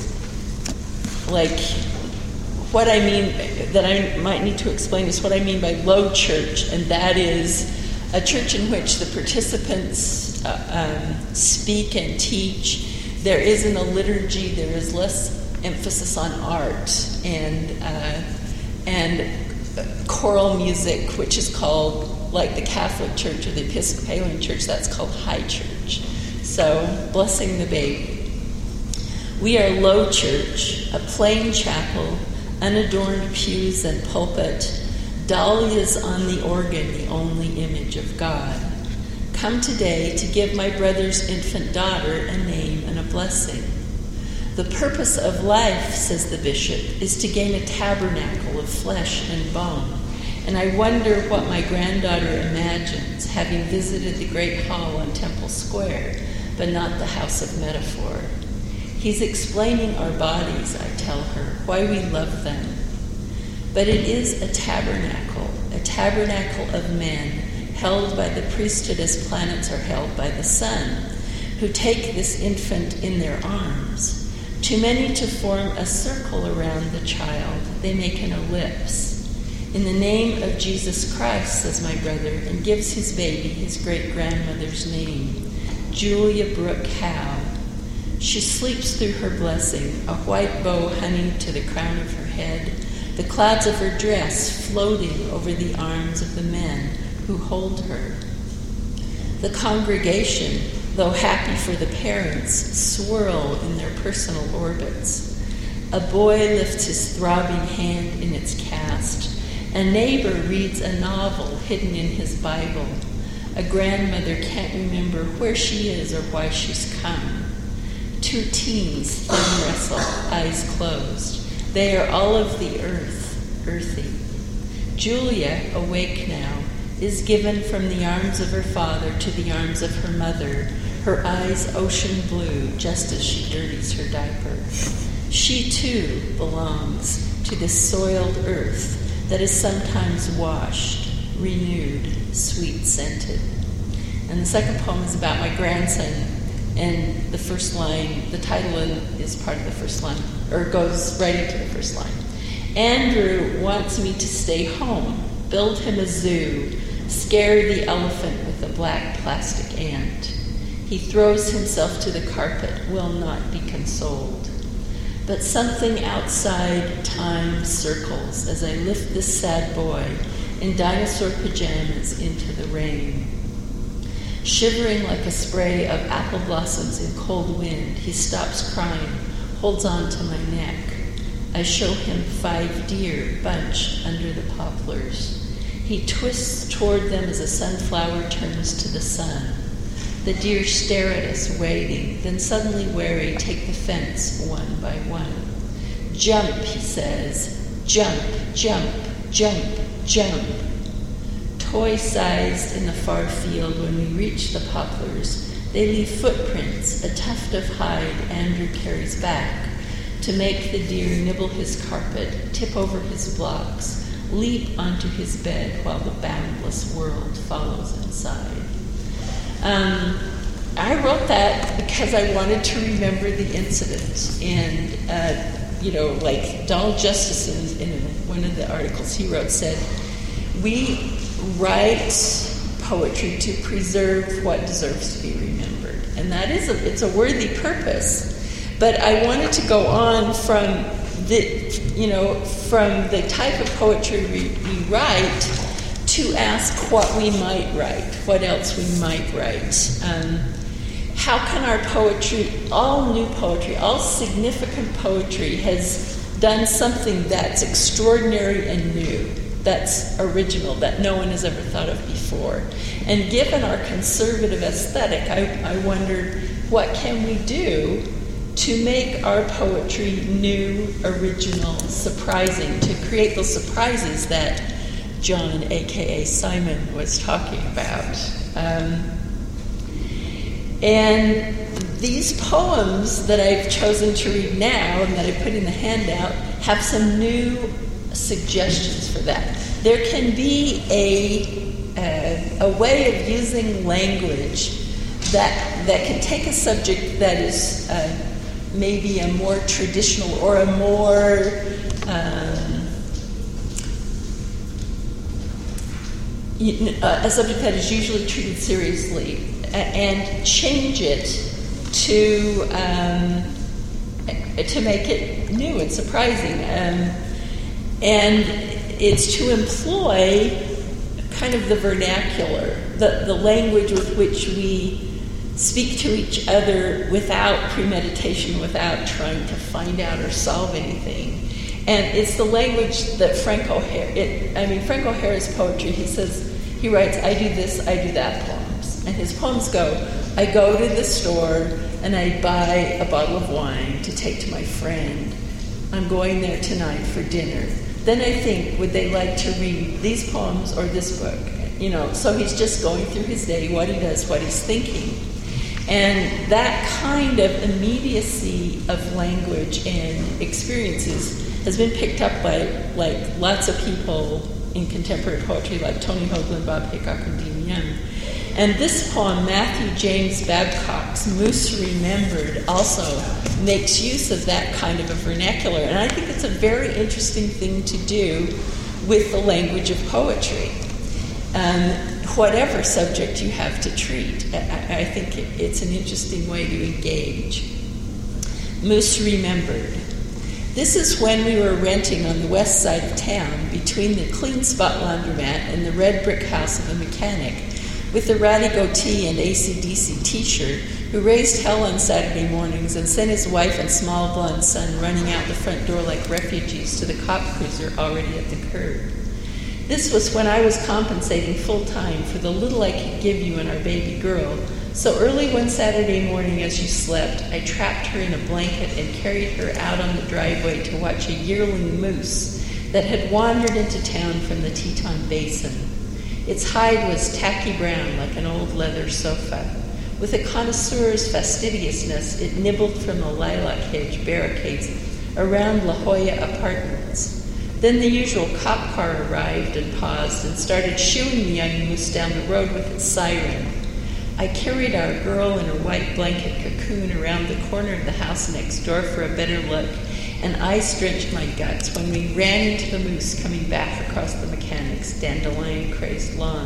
like what I mean that I might need to explain is what I mean by low church, and that is a church in which the participants uh, um, speak and teach. There isn't a liturgy. There is less emphasis on art and uh, and choral music, which is called, like the Catholic Church or the Episcopalian Church, that's called high church. So, Blessing the Baby. We are low church, a plain chapel, unadorned pews and pulpit, dahlias on the organ, the only image of God. Come today to give my brother's infant daughter a name and a blessing. The purpose of life, says the bishop, is to gain a tabernacle of flesh and bone. And I wonder what my granddaughter imagines, having visited the great hall on Temple Square, but not the house of metaphor. He's explaining our bodies, I tell her, why we love them. But it is a tabernacle, a tabernacle of men, held by the priesthood as planets are held by the sun, who take this infant in their arms. Too many to form a circle around the child, they make an ellipse. In the name of Jesus Christ, says my brother, and gives his baby his great-grandmother's name, Julia Brooke Howe. She sleeps through her blessing, a white bow honeyed to the crown of her head, the clouds of her dress floating over the arms of the men who hold her. The congregation, though happy for the parents, swirl in their personal orbits. A boy lifts his throbbing hand in its cast. A neighbor reads a novel hidden in his Bible. A grandmother can't remember where she is or why she's come. Two teens thumb wrestle, eyes closed. They are all of the earth, earthy. Julia, awake now, is given from the arms of her father to the arms of her mother, her eyes ocean blue just as she dirties her diaper. She too belongs to this soiled earth that is sometimes washed, renewed, sweet-scented. And the second poem is about my grandson, and the first line, the title is part of the first line, or goes right into the first line. Andrew wants me to stay home, build him a zoo, scare the elephant with a black plastic ant. He throws himself to the carpet, will not be consoled. But something outside time circles as I lift this sad boy in dinosaur pajamas into the rain. Shivering like a spray of apple blossoms in cold wind, he stops crying, holds on to my neck. I show him five deer bunched under the poplars. He twists toward them as a sunflower turns to the sun. The deer stare at us, waiting, then suddenly wary, take the fence one by one. Jump, he says. Jump, jump, jump, jump. Toy-sized in the far field, when we reach the poplars, they leave footprints, a tuft of hide Andrew carries back to make the deer nibble his carpet, tip over his blocks, leap onto his bed while the boundless world follows inside. Um, I wrote that because I wanted to remember the incident. And, uh, you know, like Donald Justice in, in one of the articles he wrote said, we write poetry to preserve what deserves to be remembered. And that is a, it's a worthy purpose. But I wanted to go on from the, you know, from the type of poetry we, we write to ask what we might write, what else we might write. Um, how can our poetry, all new poetry, all significant poetry has done something that's extraordinary and new, that's original, that no one has ever thought of before. And given our conservative aesthetic, I, I wondered, what can we do to make our poetry new, original, surprising, to create those surprises that John, a k a. Simon, was talking about. Um, and these poems that I've chosen to read now and that I put in the handout have some new suggestions for that. There can be a, uh, a way of using language that, that can take a subject that is uh, maybe a more traditional or a more um, a subject that is usually treated seriously, and change it to um, to make it new and surprising. Um, and it's to employ kind of the vernacular, the, the language with which we speak to each other without premeditation, without trying to find out or solve anything. And it's the language that Frank O'Hara, it, I mean, Frank O'Hara's poetry, he says, he writes, I do this, I do that poems. And his poems go, I go to the store and I buy a bottle of wine to take to my friend. I'm going there tonight for dinner. Then I think, would they like to read these poems or this book? You know, so he's just going through his day, what he does, what he's thinking. And that kind of immediacy of language and experiences has been picked up by like lots of people in contemporary poetry, like Tony Hoagland, Bob Haycock, and Dean Young. And this poem, Matthew James Babcock's Moose Remembered, also makes use of that kind of a vernacular. And I think it's a very interesting thing to do with the language of poetry. Um, whatever subject you have to treat, I, I think it, it's an interesting way to engage. Moose Remembered. This is when we were renting on the west side of town between the Clean Spot laundromat and the red brick house of a mechanic with the ratty goatee and A C D C t-shirt who raised hell on Saturday mornings and sent his wife and small blonde son running out the front door like refugees to the cop cruiser already at the curb. This was when I was compensating full-time for the little I could give you and our baby girl. So early one Saturday morning as you slept, I trapped her in a blanket and carried her out on the driveway to watch a yearling moose that had wandered into town from the Teton Basin. Its hide was tacky brown like an old leather sofa. With a connoisseur's fastidiousness, it nibbled from the lilac hedge barricades around La Jolla Apartments. Then the usual cop car arrived and paused and started shooing the young moose down the road with its siren. I carried our girl in her white blanket cocoon around the corner of the house next door for a better look, and ice drenched my guts when we ran into the moose coming back across the mechanic's dandelion-crazed lawn.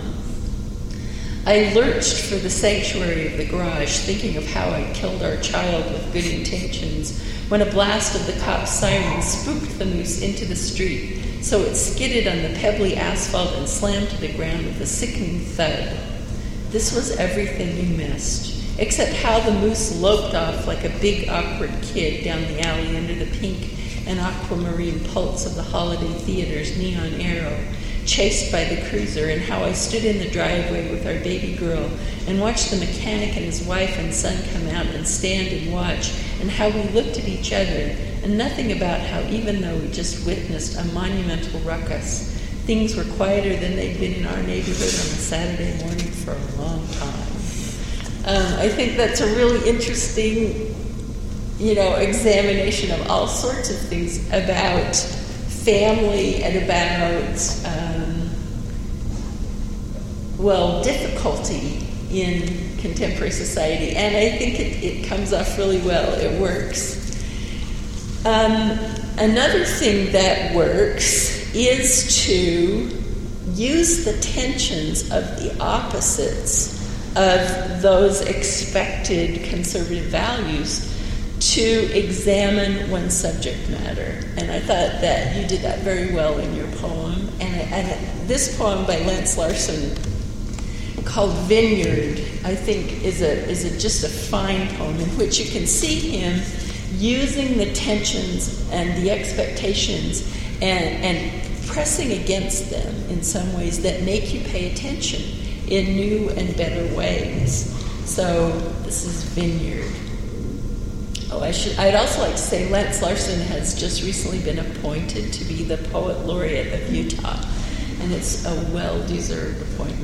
I lurched for the sanctuary of the garage, thinking of how I'd killed our child with good intentions, when a blast of the cop's siren spooked the moose into the street, so it skidded on the pebbly asphalt and slammed to the ground with a sickening thud. This was everything you missed, except how the moose loped off like a big, awkward kid down the alley under the pink and aquamarine pulse of the Holiday Theater's neon arrow, chased by the cruiser, and how I stood in the driveway with our baby girl and watched the mechanic and his wife and son come out and stand and watch, and how we looked at each other, and nothing about how, even though we just witnessed a monumental ruckus, things were quieter than they'd been in our neighborhood on a Saturday morning for a long time. Um, I think that's a really interesting, you know, examination of all sorts of things about family and about, um, well, difficulty in contemporary society. And I think it, it comes off really well. It works. Um, another thing that works is to use the tensions of the opposites of those expected conservative values to examine one's subject matter. And I thought that you did that very well in your poem. And, and this poem by Lance Larson called Vineyard, I think is a is a, just a fine poem in which you can see him using the tensions and the expectations and, and pressing against them in some ways that make you pay attention in new and better ways. So this is Vineyard. Oh, I should. I'd also like to say Lance Larson has just recently been appointed to be the Poet Laureate of Utah, and it's a well-deserved appointment.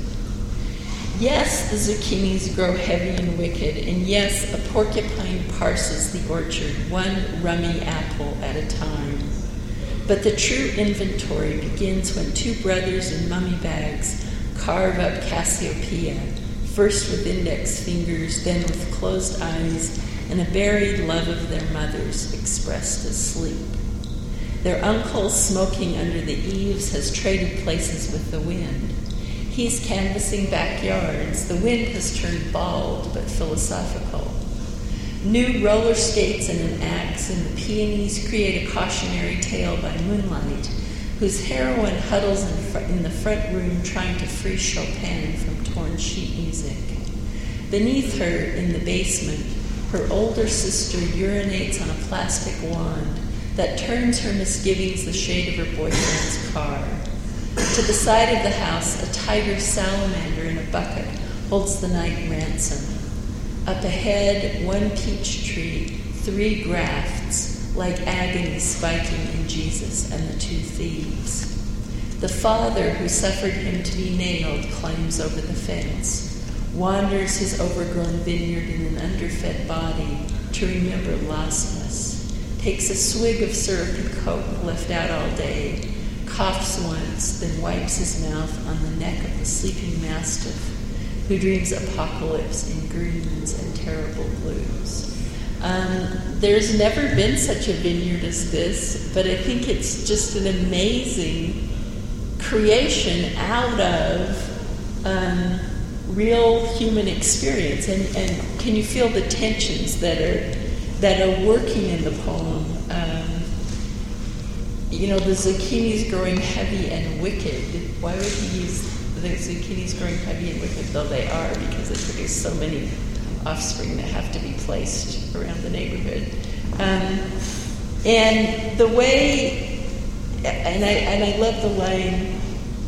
Yes, the zucchinis grow heavy and wicked, and yes, a porcupine parses the orchard, one rummy apple at a time. But the true inventory begins when two brothers in mummy bags carve up Cassiopeia, first with index fingers, then with closed eyes, and a buried love of their mothers expressed as sleep. Their uncle, smoking under the eaves, has traded places with the wind. He's canvassing backyards. The wind has turned bald but philosophical. New roller skates and an axe and the peonies create a cautionary tale by moonlight, whose heroine huddles in, fr- in the front room trying to free Chopin from torn sheet music. Beneath her, in the basement, her older sister urinates on a plastic wand that turns her misgivings the shade of her boyfriend's car. To the side of the house, a tiger salamander in a bucket holds the night ransom. Up ahead, one peach tree, three grafts, like agony spiking in Jesus and the two thieves. The father who suffered him to be nailed climbs over the fence, wanders his overgrown vineyard in an underfed body to remember lostness, takes a swig of syrupy coke left out all day, coughs once, then wipes his mouth on the neck of the sleeping mastiff, who dreams apocalypse in greens and terrible blues. Um, there's never been such a vineyard as this, but I think it's just an amazing creation out of um, real human experience. And, and can you feel the tensions that are that are working in the poem? Um, you know, the zucchini's growing heavy and wicked. Why would he use the zucchini's growing heavy and wicked? Though they are, because they produce so many offspring that have to be placed around the neighborhood. Um, and the way, and I and I love the line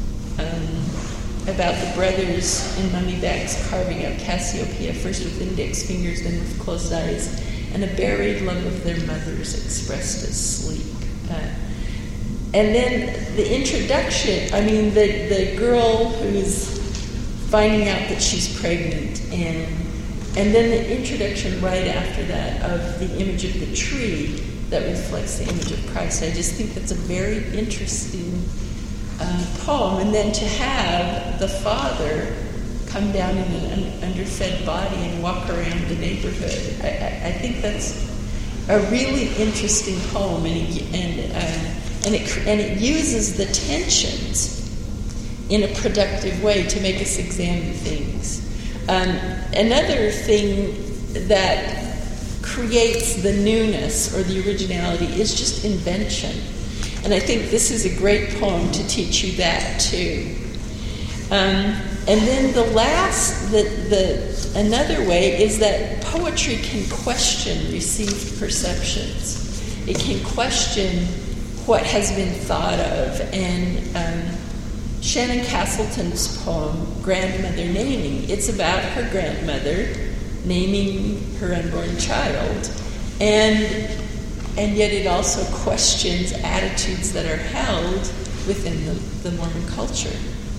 um, about the brothers in mummy bags carving out Cassiopeia, first with index fingers, then with closed eyes, and a buried love of their mothers expressed as sleep. Uh, and then the introduction, I mean, the, the girl who's finding out that she's pregnant, and and then the introduction right after that of the image of the tree that reflects the image of Christ. I just think that's a very interesting uh, poem. And then to have the father come down in an un- underfed body and walk around the neighborhood, I, I, I think that's a really interesting poem, and it, and uh, and it and it uses the tensions in a productive way to make us examine things. Um, another thing that creates the newness or the originality is just invention, and I think this is a great poem to teach you that too. Um, and then the last, the, the another way is that poetry can question received perceptions. It can question what has been thought of. And um, Shannon Castleton's poem, Grandmother Naming, it's about her grandmother naming her unborn child. And, and yet it also questions attitudes that are held within the, the Mormon culture.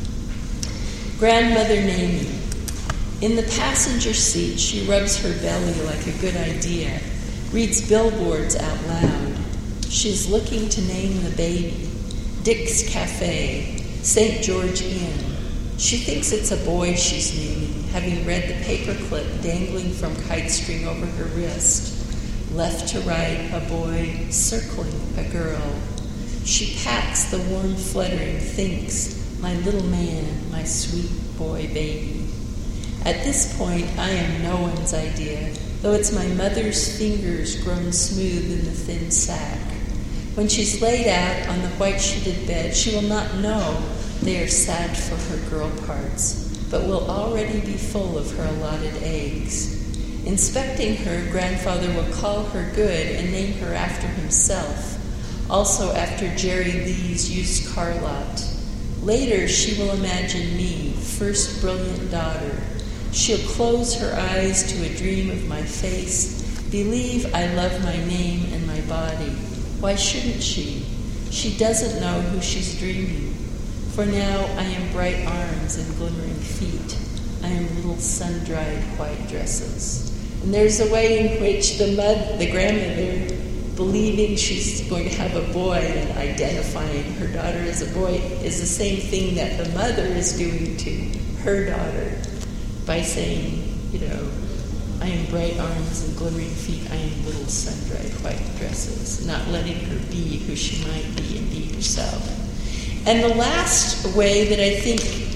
Grandmother Naming. In the passenger seat, she rubs her belly like a good idea, reads billboards out loud. She's looking to name the baby. Dick's Cafe, Saint George Inn. She thinks it's a boy she's naming, having read the paperclip dangling from kite string over her wrist. Left to right, a boy circling a girl. She pats the warm fluttering, thinks, my little man, my sweet boy baby. At this point, I am no one's idea, though it's my mother's fingers grown smooth in the thin sack. When she's laid out on the white-sheeted bed, she will not know they are sad for her girl parts, but will already be full of her allotted eggs. Inspecting her, grandfather will call her good and name her after himself, also after Jerry Lee's used car lot. Later, she will imagine me, first brilliant daughter. She'll close her eyes to a dream of my face, believe I love my name and my body. Why shouldn't she? She doesn't know who she's dreaming. For now, I am bright arms and glimmering feet. I am little sun-dried white dresses. And there's a way in which the mud, the grandmother, believing she's going to have a boy and identifying her daughter as a boy, is the same thing that the mother is doing to her daughter by saying, you know, I am bright arms and glimmering feet, I am little sun-dried white dresses, not letting her be who she might be and be herself. And the last way that I think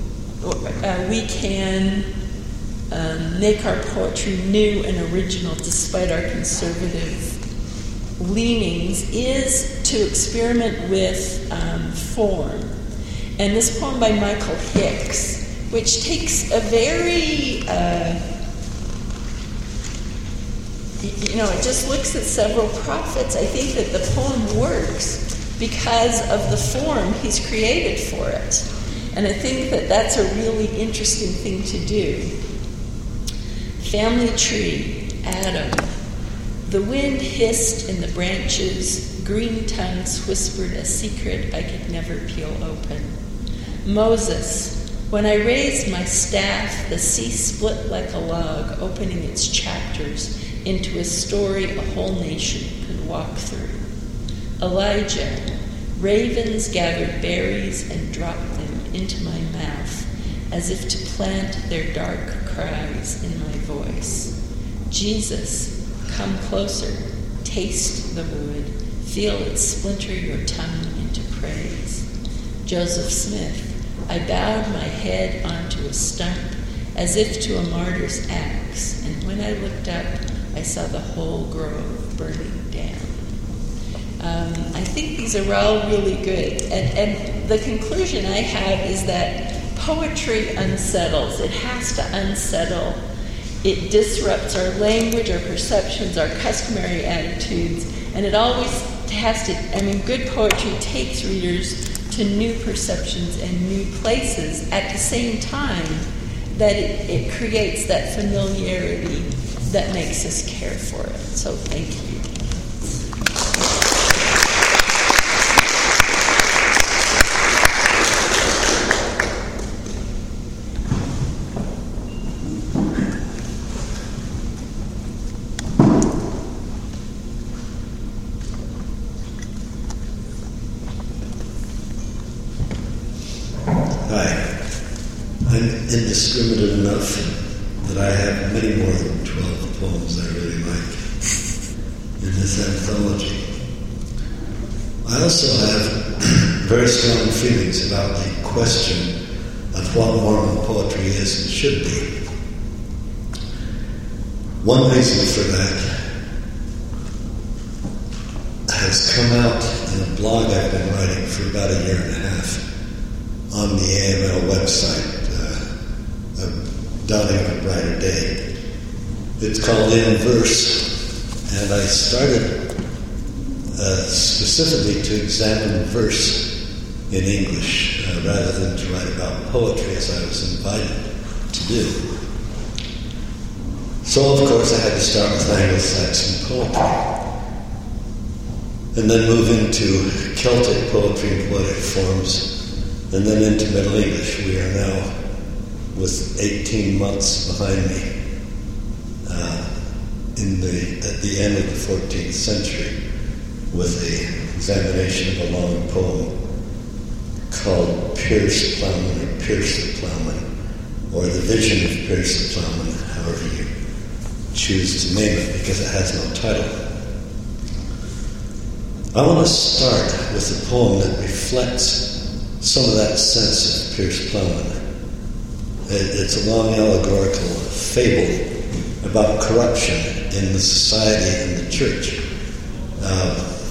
uh, we can um, make our poetry new and original despite our conservative leanings is to experiment with um, form. And this poem by Michael Hicks, which takes a very, uh, you know, it just looks at several prophets. I think that the poem works because of the form he's created for it. And I think that that's a really interesting thing to do. Family tree, Adam. The wind hissed in the branches, green tongues whispered a secret I could never peel open. Moses. When I raised my staff, the sea split like a log, opening its chapters into a story a whole nation could walk through. Elijah. Ravens gathered berries and dropped them into my mouth, as if to plant their dark cries in my voice. Jesus. Come closer, taste the wood, feel it splinter your tongue into praise. Joseph Smith, I bowed my head onto a stump as if to a martyr's axe, and when I looked up, I saw the whole grove burning down. Um, I think these are all really good. And, and the conclusion I have is that poetry unsettles. It has to unsettle. It disrupts our language, our perceptions, our customary attitudes, and it always has to, I mean, good poetry takes readers to new perceptions and new places at the same time that it, it creates that familiarity that makes us care for it. So thank you. Indiscriminate enough that I have many more than twelve poems I really like in this anthology. I also have very strong feelings about the question of what Mormon poetry is and should be. One reason for that has come out in a blog I've been writing for about a year and a half on the A M L website. Dawning of a Brighter Day. It's called In Verse, and I started uh, specifically to examine verse in English uh, rather than to write about poetry as I was invited to do. So, of course, I had to start with Anglo-Saxon poetry and then move into Celtic poetry and poetic forms and then into Middle English. We are now with eighteen months behind me uh, in the at the end of the fourteenth century with the examination of a long poem called Piers Plowman or Pierce the Plowman, or The Vision of Piers the Plowman, however you choose to name it, because it has no title. I want to start with a poem that reflects some of that sense of Piers Plowman. It's a long allegorical fable about corruption in the society and the church. Uh,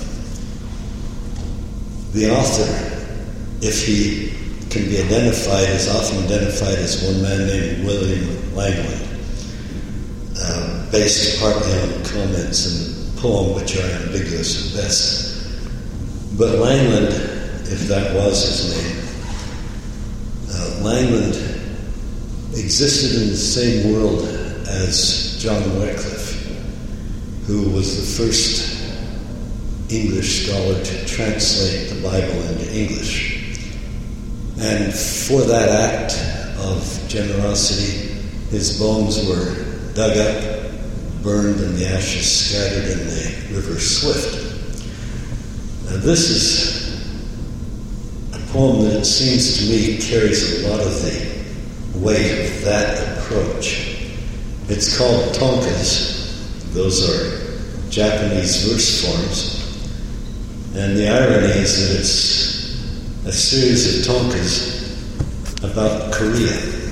the author, if he can be identified, is often identified as one man named William Langland, uh, based partly on comments in the poem, which are ambiguous at best. But Langland, if that was his name, uh, Langland existed in the same world as John Wycliffe, who was the first English scholar to translate the Bible into English. And for that act of generosity, his bones were dug up, burned, and the ashes scattered in the River Swift. Now, this is a poem that, it seems to me, carries a lot of the weight of that approach. It's called tonkas. Those are Japanese verse forms. And the irony is that it's a series of tonkas about Korea.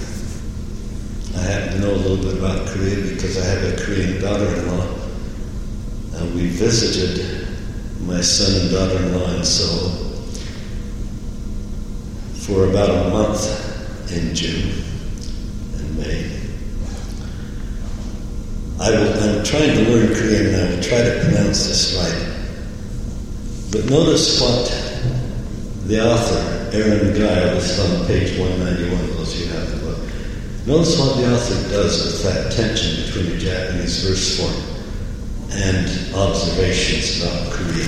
I happen to know a little bit about Korea because I have a Korean daughter-in-law. And we visited my son and daughter-in-law in Seoul for about a month in June. May. I will, I'm trying to learn Korean and I will try to pronounce this right. But notice what the author, Aaron Geil, this is on page one ninety-one, those you have the book. Notice what the author does with that tension between the Japanese verse form and observations about Korea.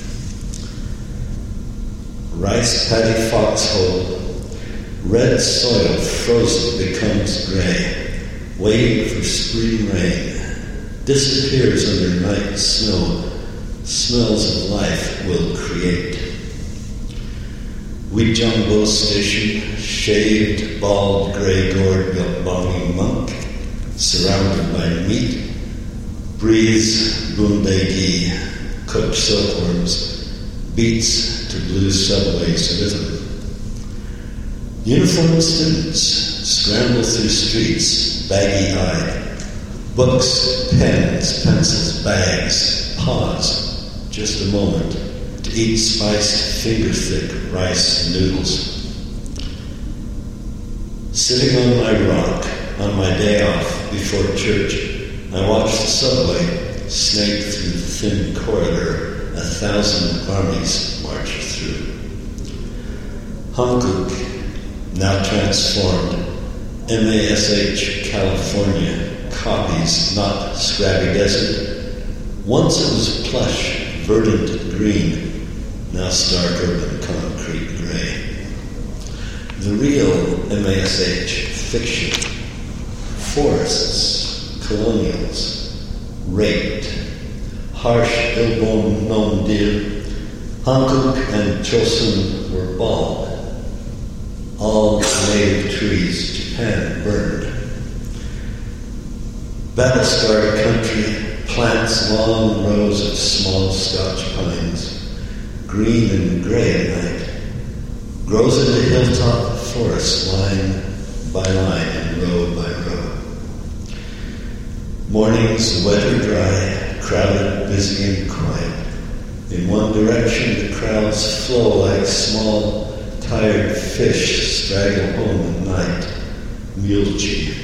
Rice paddy foxhole. Red soil frozen becomes gray, waiting for spring rain, disappears under night snow, smells of life will create. Weejongbo Station, shaved, bald, grey-gored, belonging monk, surrounded by meat, breathes Bundegi, cooked silkworms, beats to blue subways rhythm. Uniformed students scramble through streets, baggy-eyed. Books, pens, pencils, bags. Pause. Just a moment. to eat spiced finger-thick rice and noodles. Sitting on my rock on my day off before church, I watched the subway snake through the thin corridor a thousand armies marched through. Hankook, now transformed, M A S H California, copies not Scraggy Desert. Once it was plush, verdant green, now stark urban concrete gray. The real M A S H fiction, forests, colonials, raped, harsh Ilbon non dir, Hankook and Chosun were bald. All native trees Japan burned. Battle-scarred country plants long rows of small Scotch pines, green and gray at night, grows into hilltop forests line by line and row by row. Mornings wet or dry, crowded, busy and quiet. In one direction the crowds flow like small, tired fish straggle home at night. Mulchi.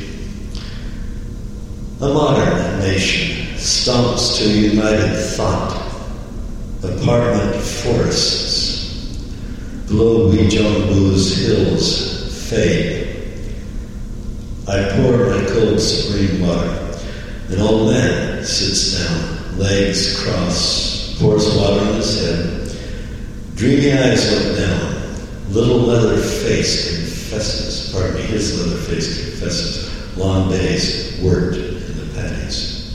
A modern nation stomps to united thought. Apartment forests. Below Weejongbu's hills fade. I pour my cold spring water. An old man sits down, legs crossed, pours water on his head. Dreamy eyes look down. Little leather face confesses, pardon me, his leather face confesses long days worked in the paddies.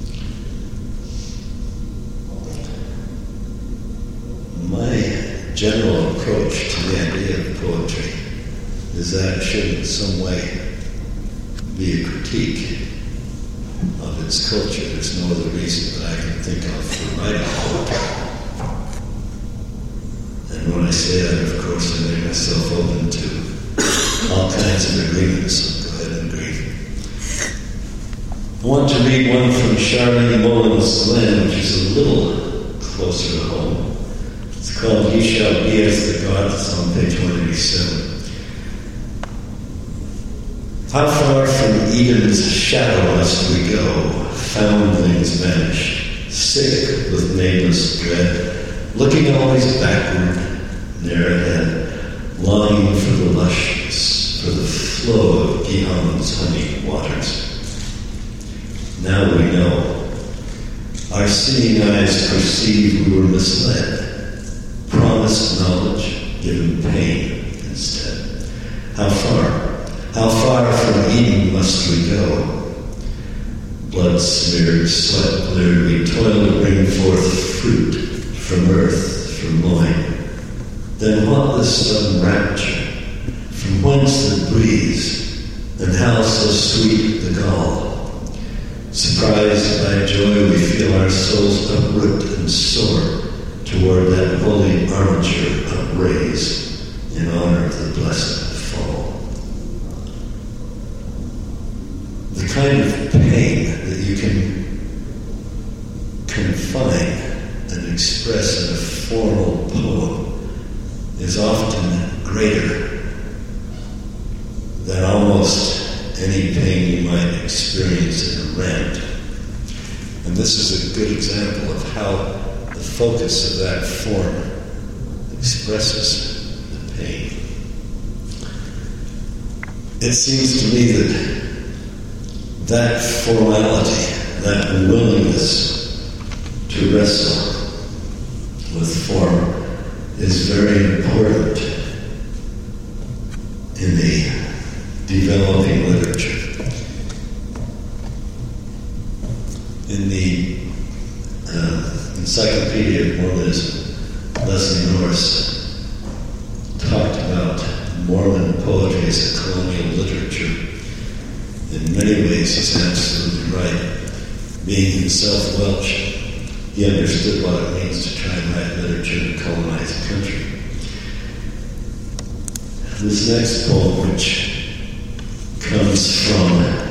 My general approach to the idea of poetry is that it should in some way be a critique of its culture. There's no other reason that I can think of for writing poetry. And when I say that, of course, I make myself open to all kinds of agreements, so go ahead and agree. I want to read one from Charlene Mullins' Glen, which is a little closer to home. It's called Ye Shall Be As the Gods. It's on page one eighty-seven. How far from Eden's shadow must we go? Foundlings vanish, sick with nameless dread, looking always backward, ne'er ahead, longing for the lushness, for the flow of Gihon's honey waters. Now we know. Our seeing eyes perceive we were misled, promised knowledge, given pain instead. How far? How far from Eden must we go? Blood-smeared, sweat-bleared, we toil to bring forth fruit from earth, from loin. Then what this sudden rapture? From whence the breeze? And how so sweet the gall? Surprised by joy, we feel our souls uproot and soar toward that holy armature upraised in honor of the blessed fall. The kind of pain that you can confine and express in a formal poem is often greater than almost any pain you might experience in a rant. And this is a good example of how the focus of that form expresses the pain. It seems to me that that formality, that willingness to wrestle with form is very important in the developing literature. In the uh, Encyclopedia of Mormonism, Leslie Norris talked about Mormon poetry as a colonial literature. In many ways, he's absolutely right. Being himself Welsh, he understood what it means to try and write literature to colonize a country. This next poem, which comes from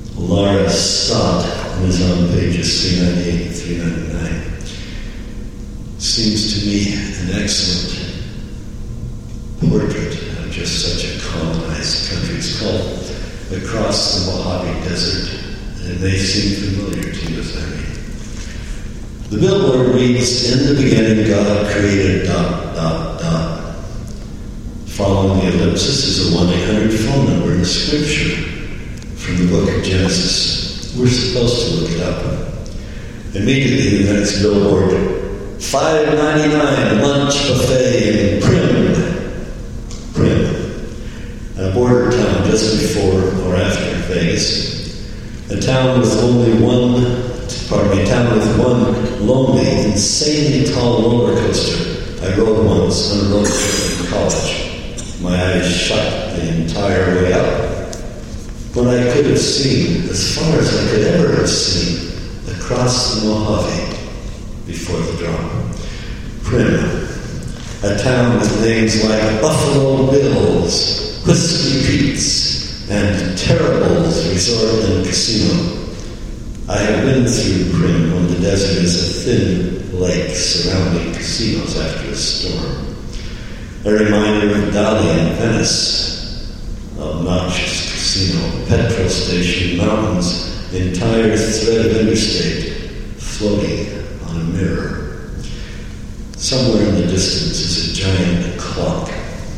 Laura Stott, and is on pages three ninety-eight and three ninety-nine, seems to me an excellent portrait of just such a colonized country. It's called Across the Mojave Desert, and it may seem familiar to you as I read. The billboard reads, "In the beginning God created dot, dot, dot." Following the ellipsis is a one eight hundred phone number in the scripture from the book of Genesis. We're supposed to look it up. Immediately the next billboard, five ninety-nine lunch buffet in Primm. Primm, a border town just before or after Vegas. A town with only one, pardon me, a town with one lonely, insanely tall roller coaster. I rode once on a road trip in college. My eyes shut the entire way up. But I could have seen, as far as I could ever have seen, across the Mojave before the drop. Primm, a town with names like Buffalo Bill's, Whiskey Pete's, and Terrible's Resort and Casino. I have been through Primm when the desert is a thin lake surrounding casinos after a storm. A reminder of Dali in Venice, obnoxious casino, petrol station, mountains, entire thread of interstate floating on a mirror. Somewhere in the distance is a giant clock.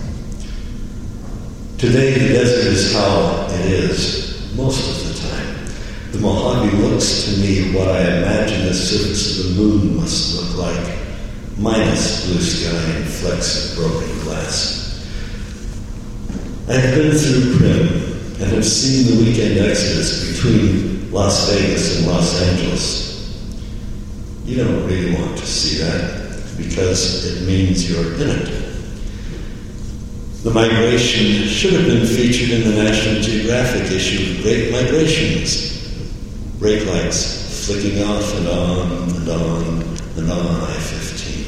Today the desert is how it is most of the time. The Mojave looks to me what I imagine the surface of the moon must look like, minus blue sky and flecks of broken glass. I have been through Primm and have seen the weekend exodus between Las Vegas and Los Angeles. You don't really want to see that because it means you're in it. The migration should have been featured in the National Geographic issue, Great Migrations. Brake lights flicking off and on and on and on I fifteen.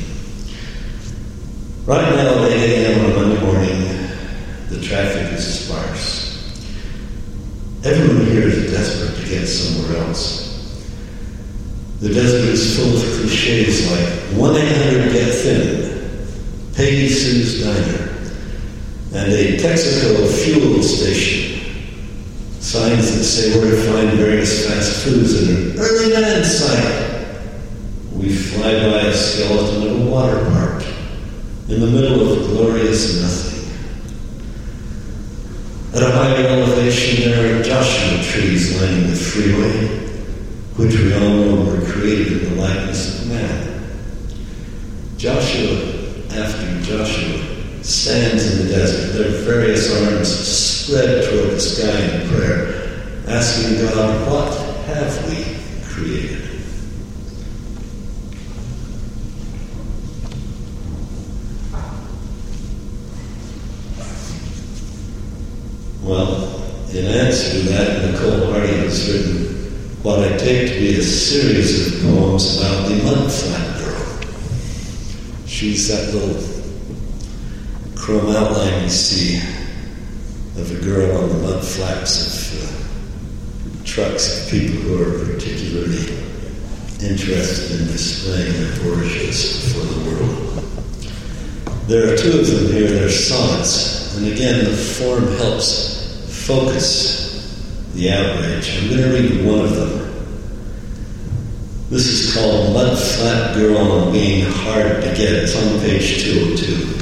Right now, at eight a.m. on Monday morning, the traffic is sparse. Everyone here is desperate to get somewhere else. The desert is full of cliches like one eight hundred get thin, Peggy Sue's Diner, and a Texaco fuel station. Signs that say where to find various fast foods and an early land site. We fly by a skeleton of a water park in the middle of glorious nothing. At a higher elevation, there are Joshua trees lining the freeway, which we all know were created in the likeness of man. Joshua, after Joshua, stands in the desert, their various arms spread toward the sky in prayer, asking God, what have we created? Well, in answer to that, Nicole Hardy has written what I take to be a series of poems about the Mudflat Girl. She's that little chrome outline you see of a girl on the mud flaps of uh, trucks of people who are particularly interested in displaying their Porsches before the world. There are two of them here. They're sonnets, and again the form helps focus the outrage. I'm going to read one of them. This is called Mud Flat Girl and Being Hard to Get. It's on page two oh two.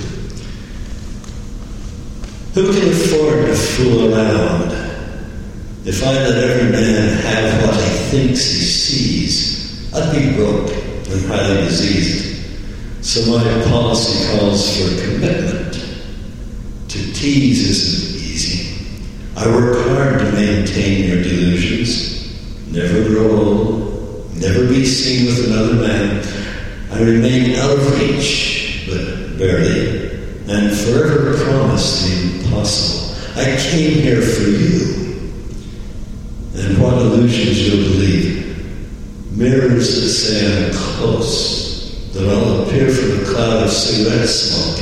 Who can afford to fool around? If I let every man have what he thinks he sees, I'd be broke and highly diseased. So my policy calls for commitment. To tease isn't easy. I work hard to maintain your delusions, never grow old, never be seen with another man. I remain out of reach, but barely, and forever promise the impossible. I came here for you. And what illusions you'll believe. Mirrors that say I'm close, that I'll appear from a cloud of cigarette smoke.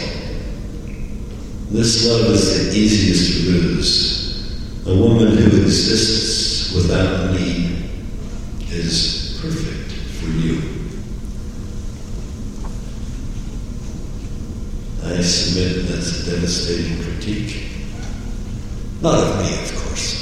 This love is the easiest ruse. A woman who exists without me is perfect for you. devastating critique. Not of me, of course.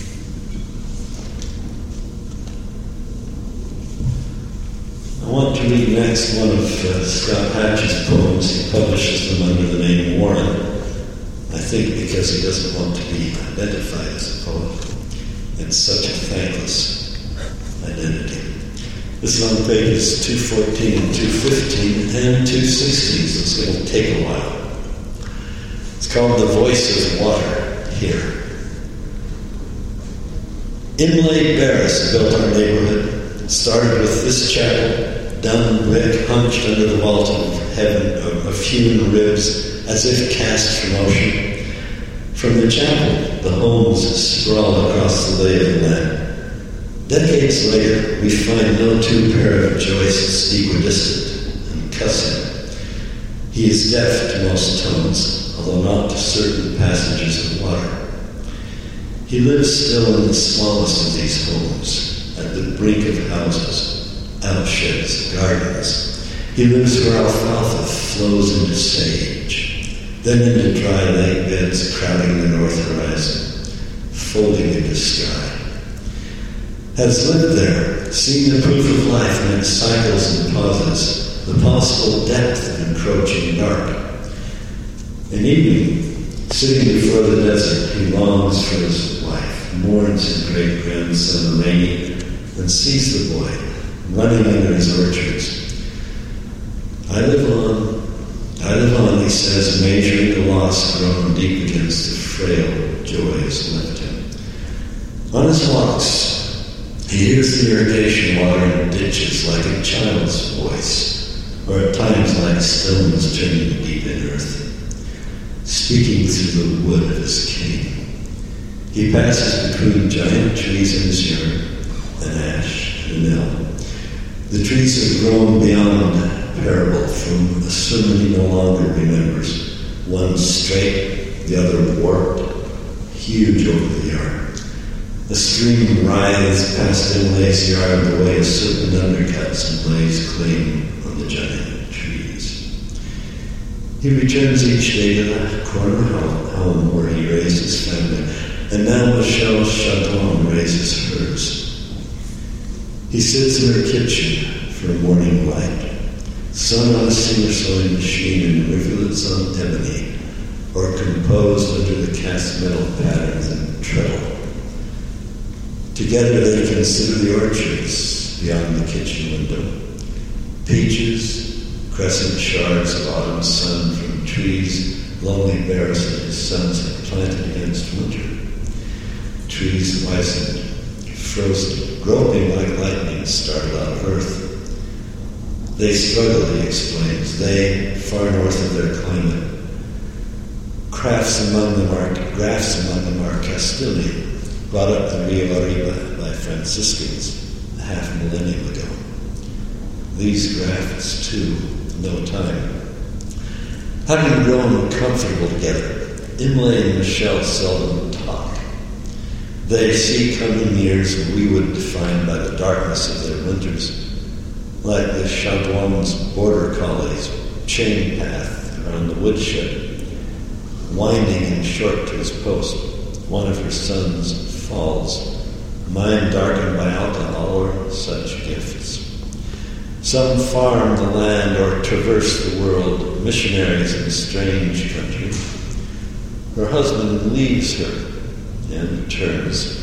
I want to read next one of uh, Scott Hatch's poems. He publishes them under the name Warren, I think because he doesn't want to be identified as a poet. It's such a thankless identity. This is on pages two fourteen and two fifteen and two sixteen, so it's going to take a while. It's called The Voice of Water Here. Imlay Barris built our neighborhood. It started with this chapel, done brick hunched under the vault of heaven of, of hewn ribs as if cast from ocean. From the chapel, the homes sprawl across the lay of the land. Decades later, we find no two pair of joists equidistant and cussing. He is deaf to most tones, although not to certain passages of water. He lives still in the smallest of these homes, at the brink of houses, outsheds, gardens. He lives where alfalfa flows into sage, then into dry lake beds crowding the north horizon, folding into sky. Has lived there, seen the proof of life in its cycles and pauses, the possible depth of encroaching dark. An evening, sitting before the desert, he longs for his wife, mourns his great-grandson Rainey, and sees the boy running under his orchards. I live on, I live on, he says, measuring the loss grown deep against the frail joys left him. On his walks, he hears the irrigation water in ditches like a child's voice, or at times like stones turning deep in earth, speaking through the wood of his cane. He passes between giant trees in his yard, an ash and an elm. The trees have grown beyond parable from a sermon he no longer remembers, one straight, the other warped, huge over the yard. A stream writhes past Imlay's yard the way a serpent undercuts and lays claim on the giant trees. He returns each day to that corner home where he raised his family, and now Michelle Chardon raises hers. He sits in her kitchen for a morning light, sun on a singer-sewing machine and rivulets on ebony, or composed under the cast metal patterns and treadle. Together they consider the orchards beyond the kitchen window. Peaches, crescent shards of autumn sun from trees lonely Barris and his sons had planted against winter. Trees wizened, frozen, groping like lightning started out of earth. They struggle, he explains, they, far north of their climate. Crafts among them are, grafts among them are Castilian, brought up the Rio Arriba by Franciscans a half millennium ago. These grafts, too, know time. Having grown comfortable together, Imlay and Michelle seldom talk. They see coming years we would define by the darkness of their winters, like the Chardon's border collie's chain path around the woodshed, winding and short to his post. One of her sons falls, mind darkened by alcohol or such gifts. Some farm the land or traverse the world, missionaries in strange countries. Her husband leaves her and returns.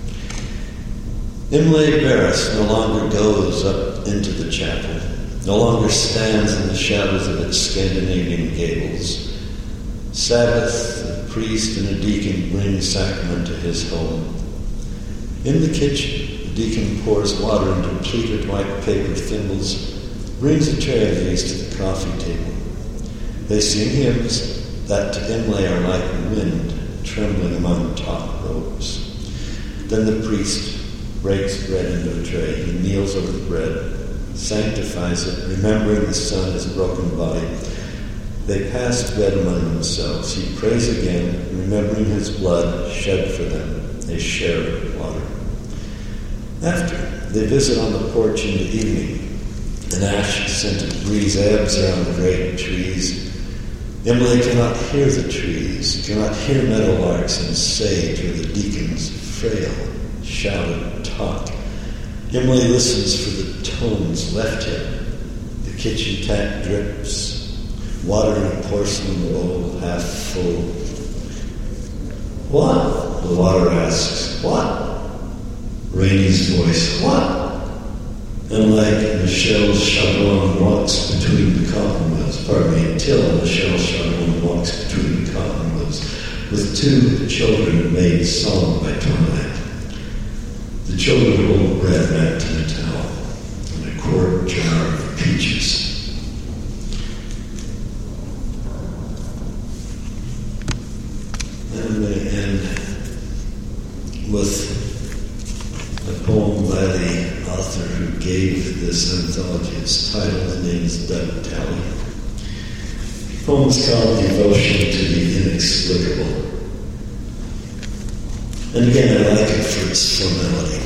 Imlay Barris no longer goes up into the chapel, no longer stands in the shadows of its Scandinavian gables. Sabbath, the priest and a deacon bring sacrament to his home. In the kitchen, the deacon pours water into pleated white paper thimbles, brings a tray of these to the coffee table. They sing hymns that to Imlay are like wind trembling among taut ropes. Then the priest breaks bread into a tray. He kneels over the bread, sanctifies it, remembering the Son, his broken body. They pass bread among themselves. He prays again, remembering his blood shed for them. They share water. After, they visit on the porch in the evening. An ash-scented breeze ebbs around the great trees. Emily cannot hear the trees, cannot hear meadowlarks and sage or the deacon's frail, shouted talk. Emily listens for the tones left him. The kitchen tap drips, water in a porcelain bowl half full. What? The water asks. What? Rainy's voice. What? And like Michelle Chardon walks between the cottonwoods, pardon me, until Michelle Chardon walks between the cottonwoods with two children made solemn by twilight. The children hold bread wrapped in a towel and a quart jar of peaches. And I'm going to end with a poem by the author who gave this anthology its title. His name is Doug Talley. The poem is called Devotion to the Inexplicable. And again, I like it for its formality,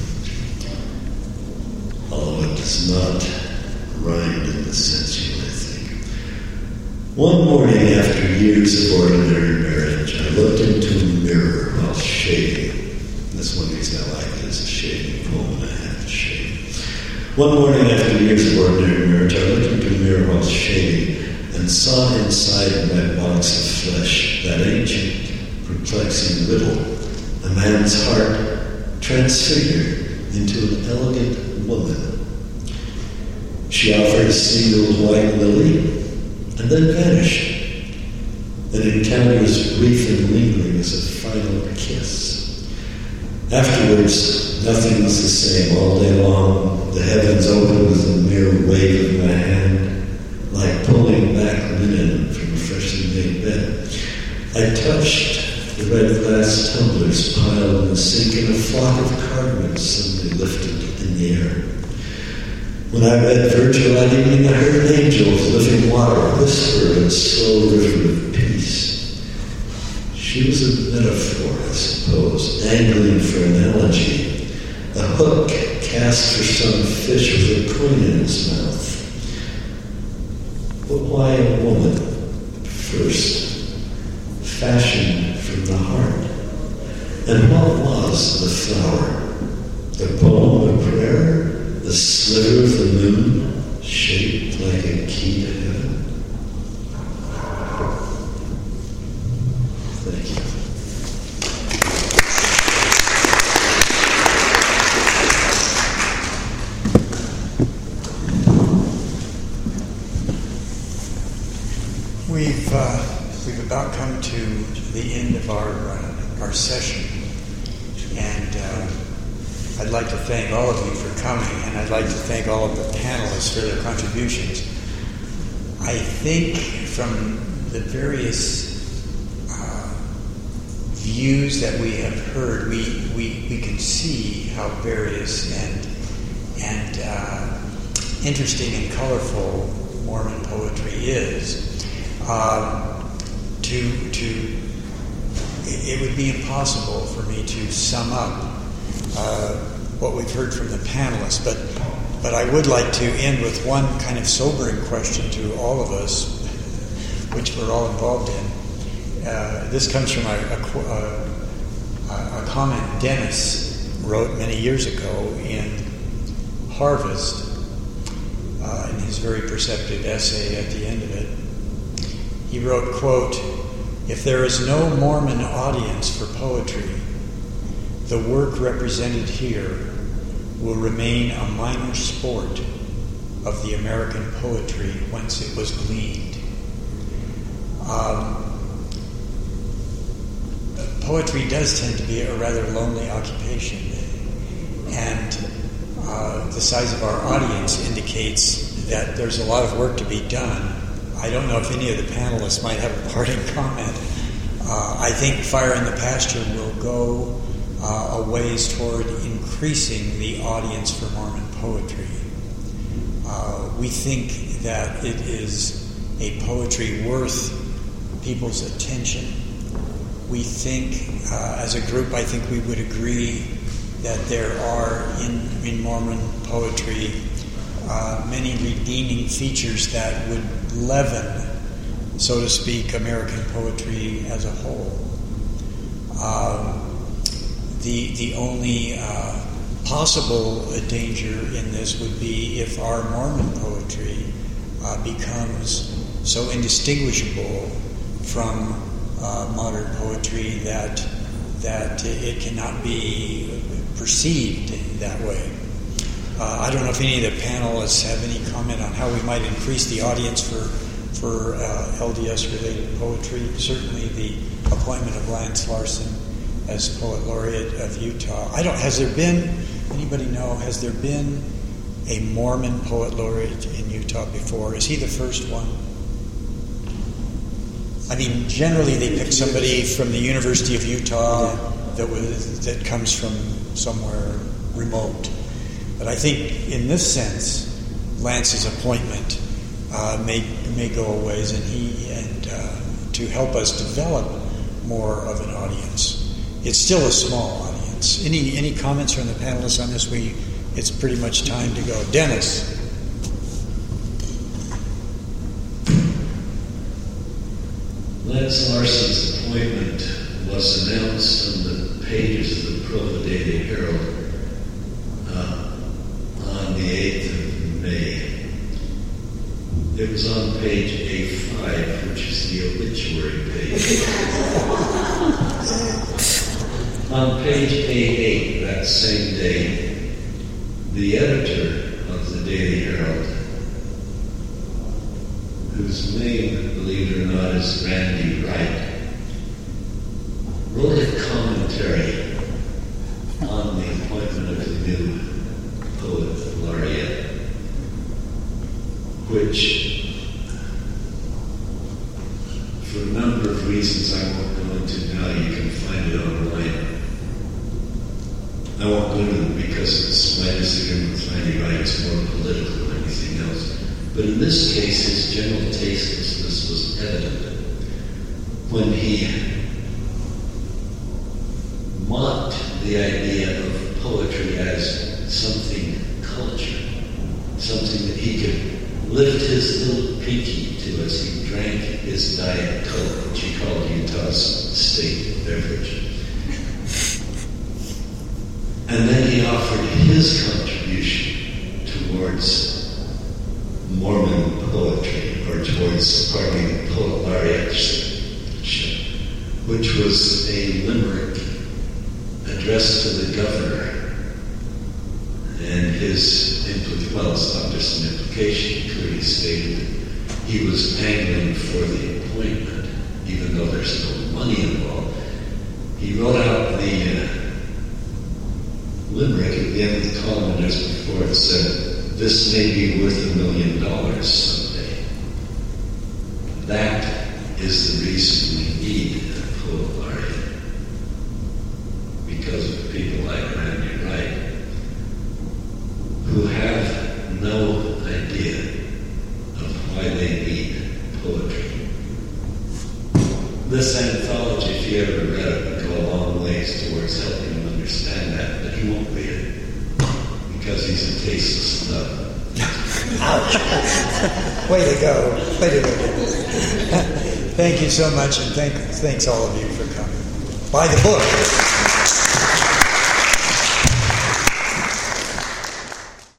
although it does not rhyme in the sense you might think. One morning after years of ordinary marriage, I looked into a mirror while shaving. That's one reason I like it, is a shaving poem, and I have to shave. One morning after years of ordinary marriage, I looked into a mirror while shaving and saw inside my box of flesh that ancient, perplexing riddle, a man's heart transfigured into an elegant woman. She offered a single white lily and then vanished. An encounter as brief and lingering as a final kiss. Afterwards, nothing was the same all day long. The heavens opened with a mere wave of my hand, like pulling back linen from a freshly made bed. I touched the red glass tumblers piled in the sink, and a flock of cardinals suddenly lifted in the air. When I read Virgil that evening, I heard an angel of living water whisper in a slow river of peace. She was a metaphor, I suppose, angling for analogy, a hook cast for some fish with a coin in its mouth. But why a woman first, fashioned from the heart? And what was the flower? The poem, a prayer, the sliver of the moon, shaped like a key to heaven? Thank you. We've uh, we've about come to the end of our uh, our session, and uh, I'd like to thank all of you for coming, and I'd like to thank all of the panelists for their contributions. I think from the various views that we have heard, we, we, we can see how various and and uh, interesting and colorful Mormon poetry is. Uh, to to it would be impossible for me to sum up uh, what we've heard from the panelists, but but I would like to end with one kind of sobering question to all of us, which we're all involved in. Uh, this comes from a, a, a, a comment Dennis wrote many years ago in Harvest, uh, in his very perceptive essay at the end of it. He wrote, quote, "If there is no Mormon audience for poetry, the work represented here will remain a minor sport of the American poetry whence it was gleaned." Um, Poetry does tend to be a rather lonely occupation, and uh, the size of our audience indicates that there's a lot of work to be done. I don't know if any of the panelists might have a parting comment. Uh, I think Fire in the Pasture will go uh, a ways toward increasing the audience for Mormon poetry. Uh, we think that it is a poetry worth people's attention. We think, uh, as a group, I think we would agree that there are in, in Mormon poetry uh, many redeeming features that would leaven so to speak, American poetry as a whole. Um, the the only uh, possible danger in this would be if our Mormon poetry uh, becomes so indistinguishable from uh, modern poetry that that it cannot be perceived in that way. Uh, I don't know if any of the panelists have any comment on how we might increase the audience for for uh, L D S-related poetry. Certainly, the appointment of Lance Larson as Poet Laureate of Utah. I don't. Has there been anybody know? Has there been a Mormon Poet Laureate in Utah before? Is he the first one? I mean, generally they pick somebody from the University of Utah that was that comes from somewhere remote. But I think in this sense, Lance's appointment uh, may may go a ways, and he and uh, to help us develop more of an audience. It's still a small audience. Any any comments from the panelists on this? We it's pretty much time to go. Dennis. Lance Larson's appointment was announced on the pages of the Provo Daily Herald uh, on the eighth of May. It was on page A five, which is the obituary page. On page A eight that same day, the editor of the Daily Herald, whose name, believe it or not, is Randy Wright, wrote a commentary on the appointment of the new Poet Laureate, which, for a number of reasons I won't go into now, you can find it online. I won't go into them because it's my disagreement with Randy Wright. It's more political than anything else. But in this case, his general tastelessness was evident when he mocked the idea of poetry as something cultured, something that he could lift his little pinky to as he drank his Diet Coke, which he called Utah's state beverage. And then he offered his contribution towards Mormon poetry, or towards, pardon me, the Poet Laureateship, which was a limerick addressed to the governor. And his, impl- well, it's not just an implication, he clearly stated that he was angling for the appointment, even though there's no money involved. He wrote out the uh, limerick at the end of the column, and just before it said, "This may be worth a million dollars someday." That is the reason we need a Poet Laureate. Because of people like Randy Wright, who have no idea of why they need poetry. This anthology, if you ever read it, would go a long ways towards helping him understand that, but he won't read it because he's a tasteless nut. Ouch. Way to go. Way to go. Thank you so much, and thank, thanks all of you for coming. Buy the book.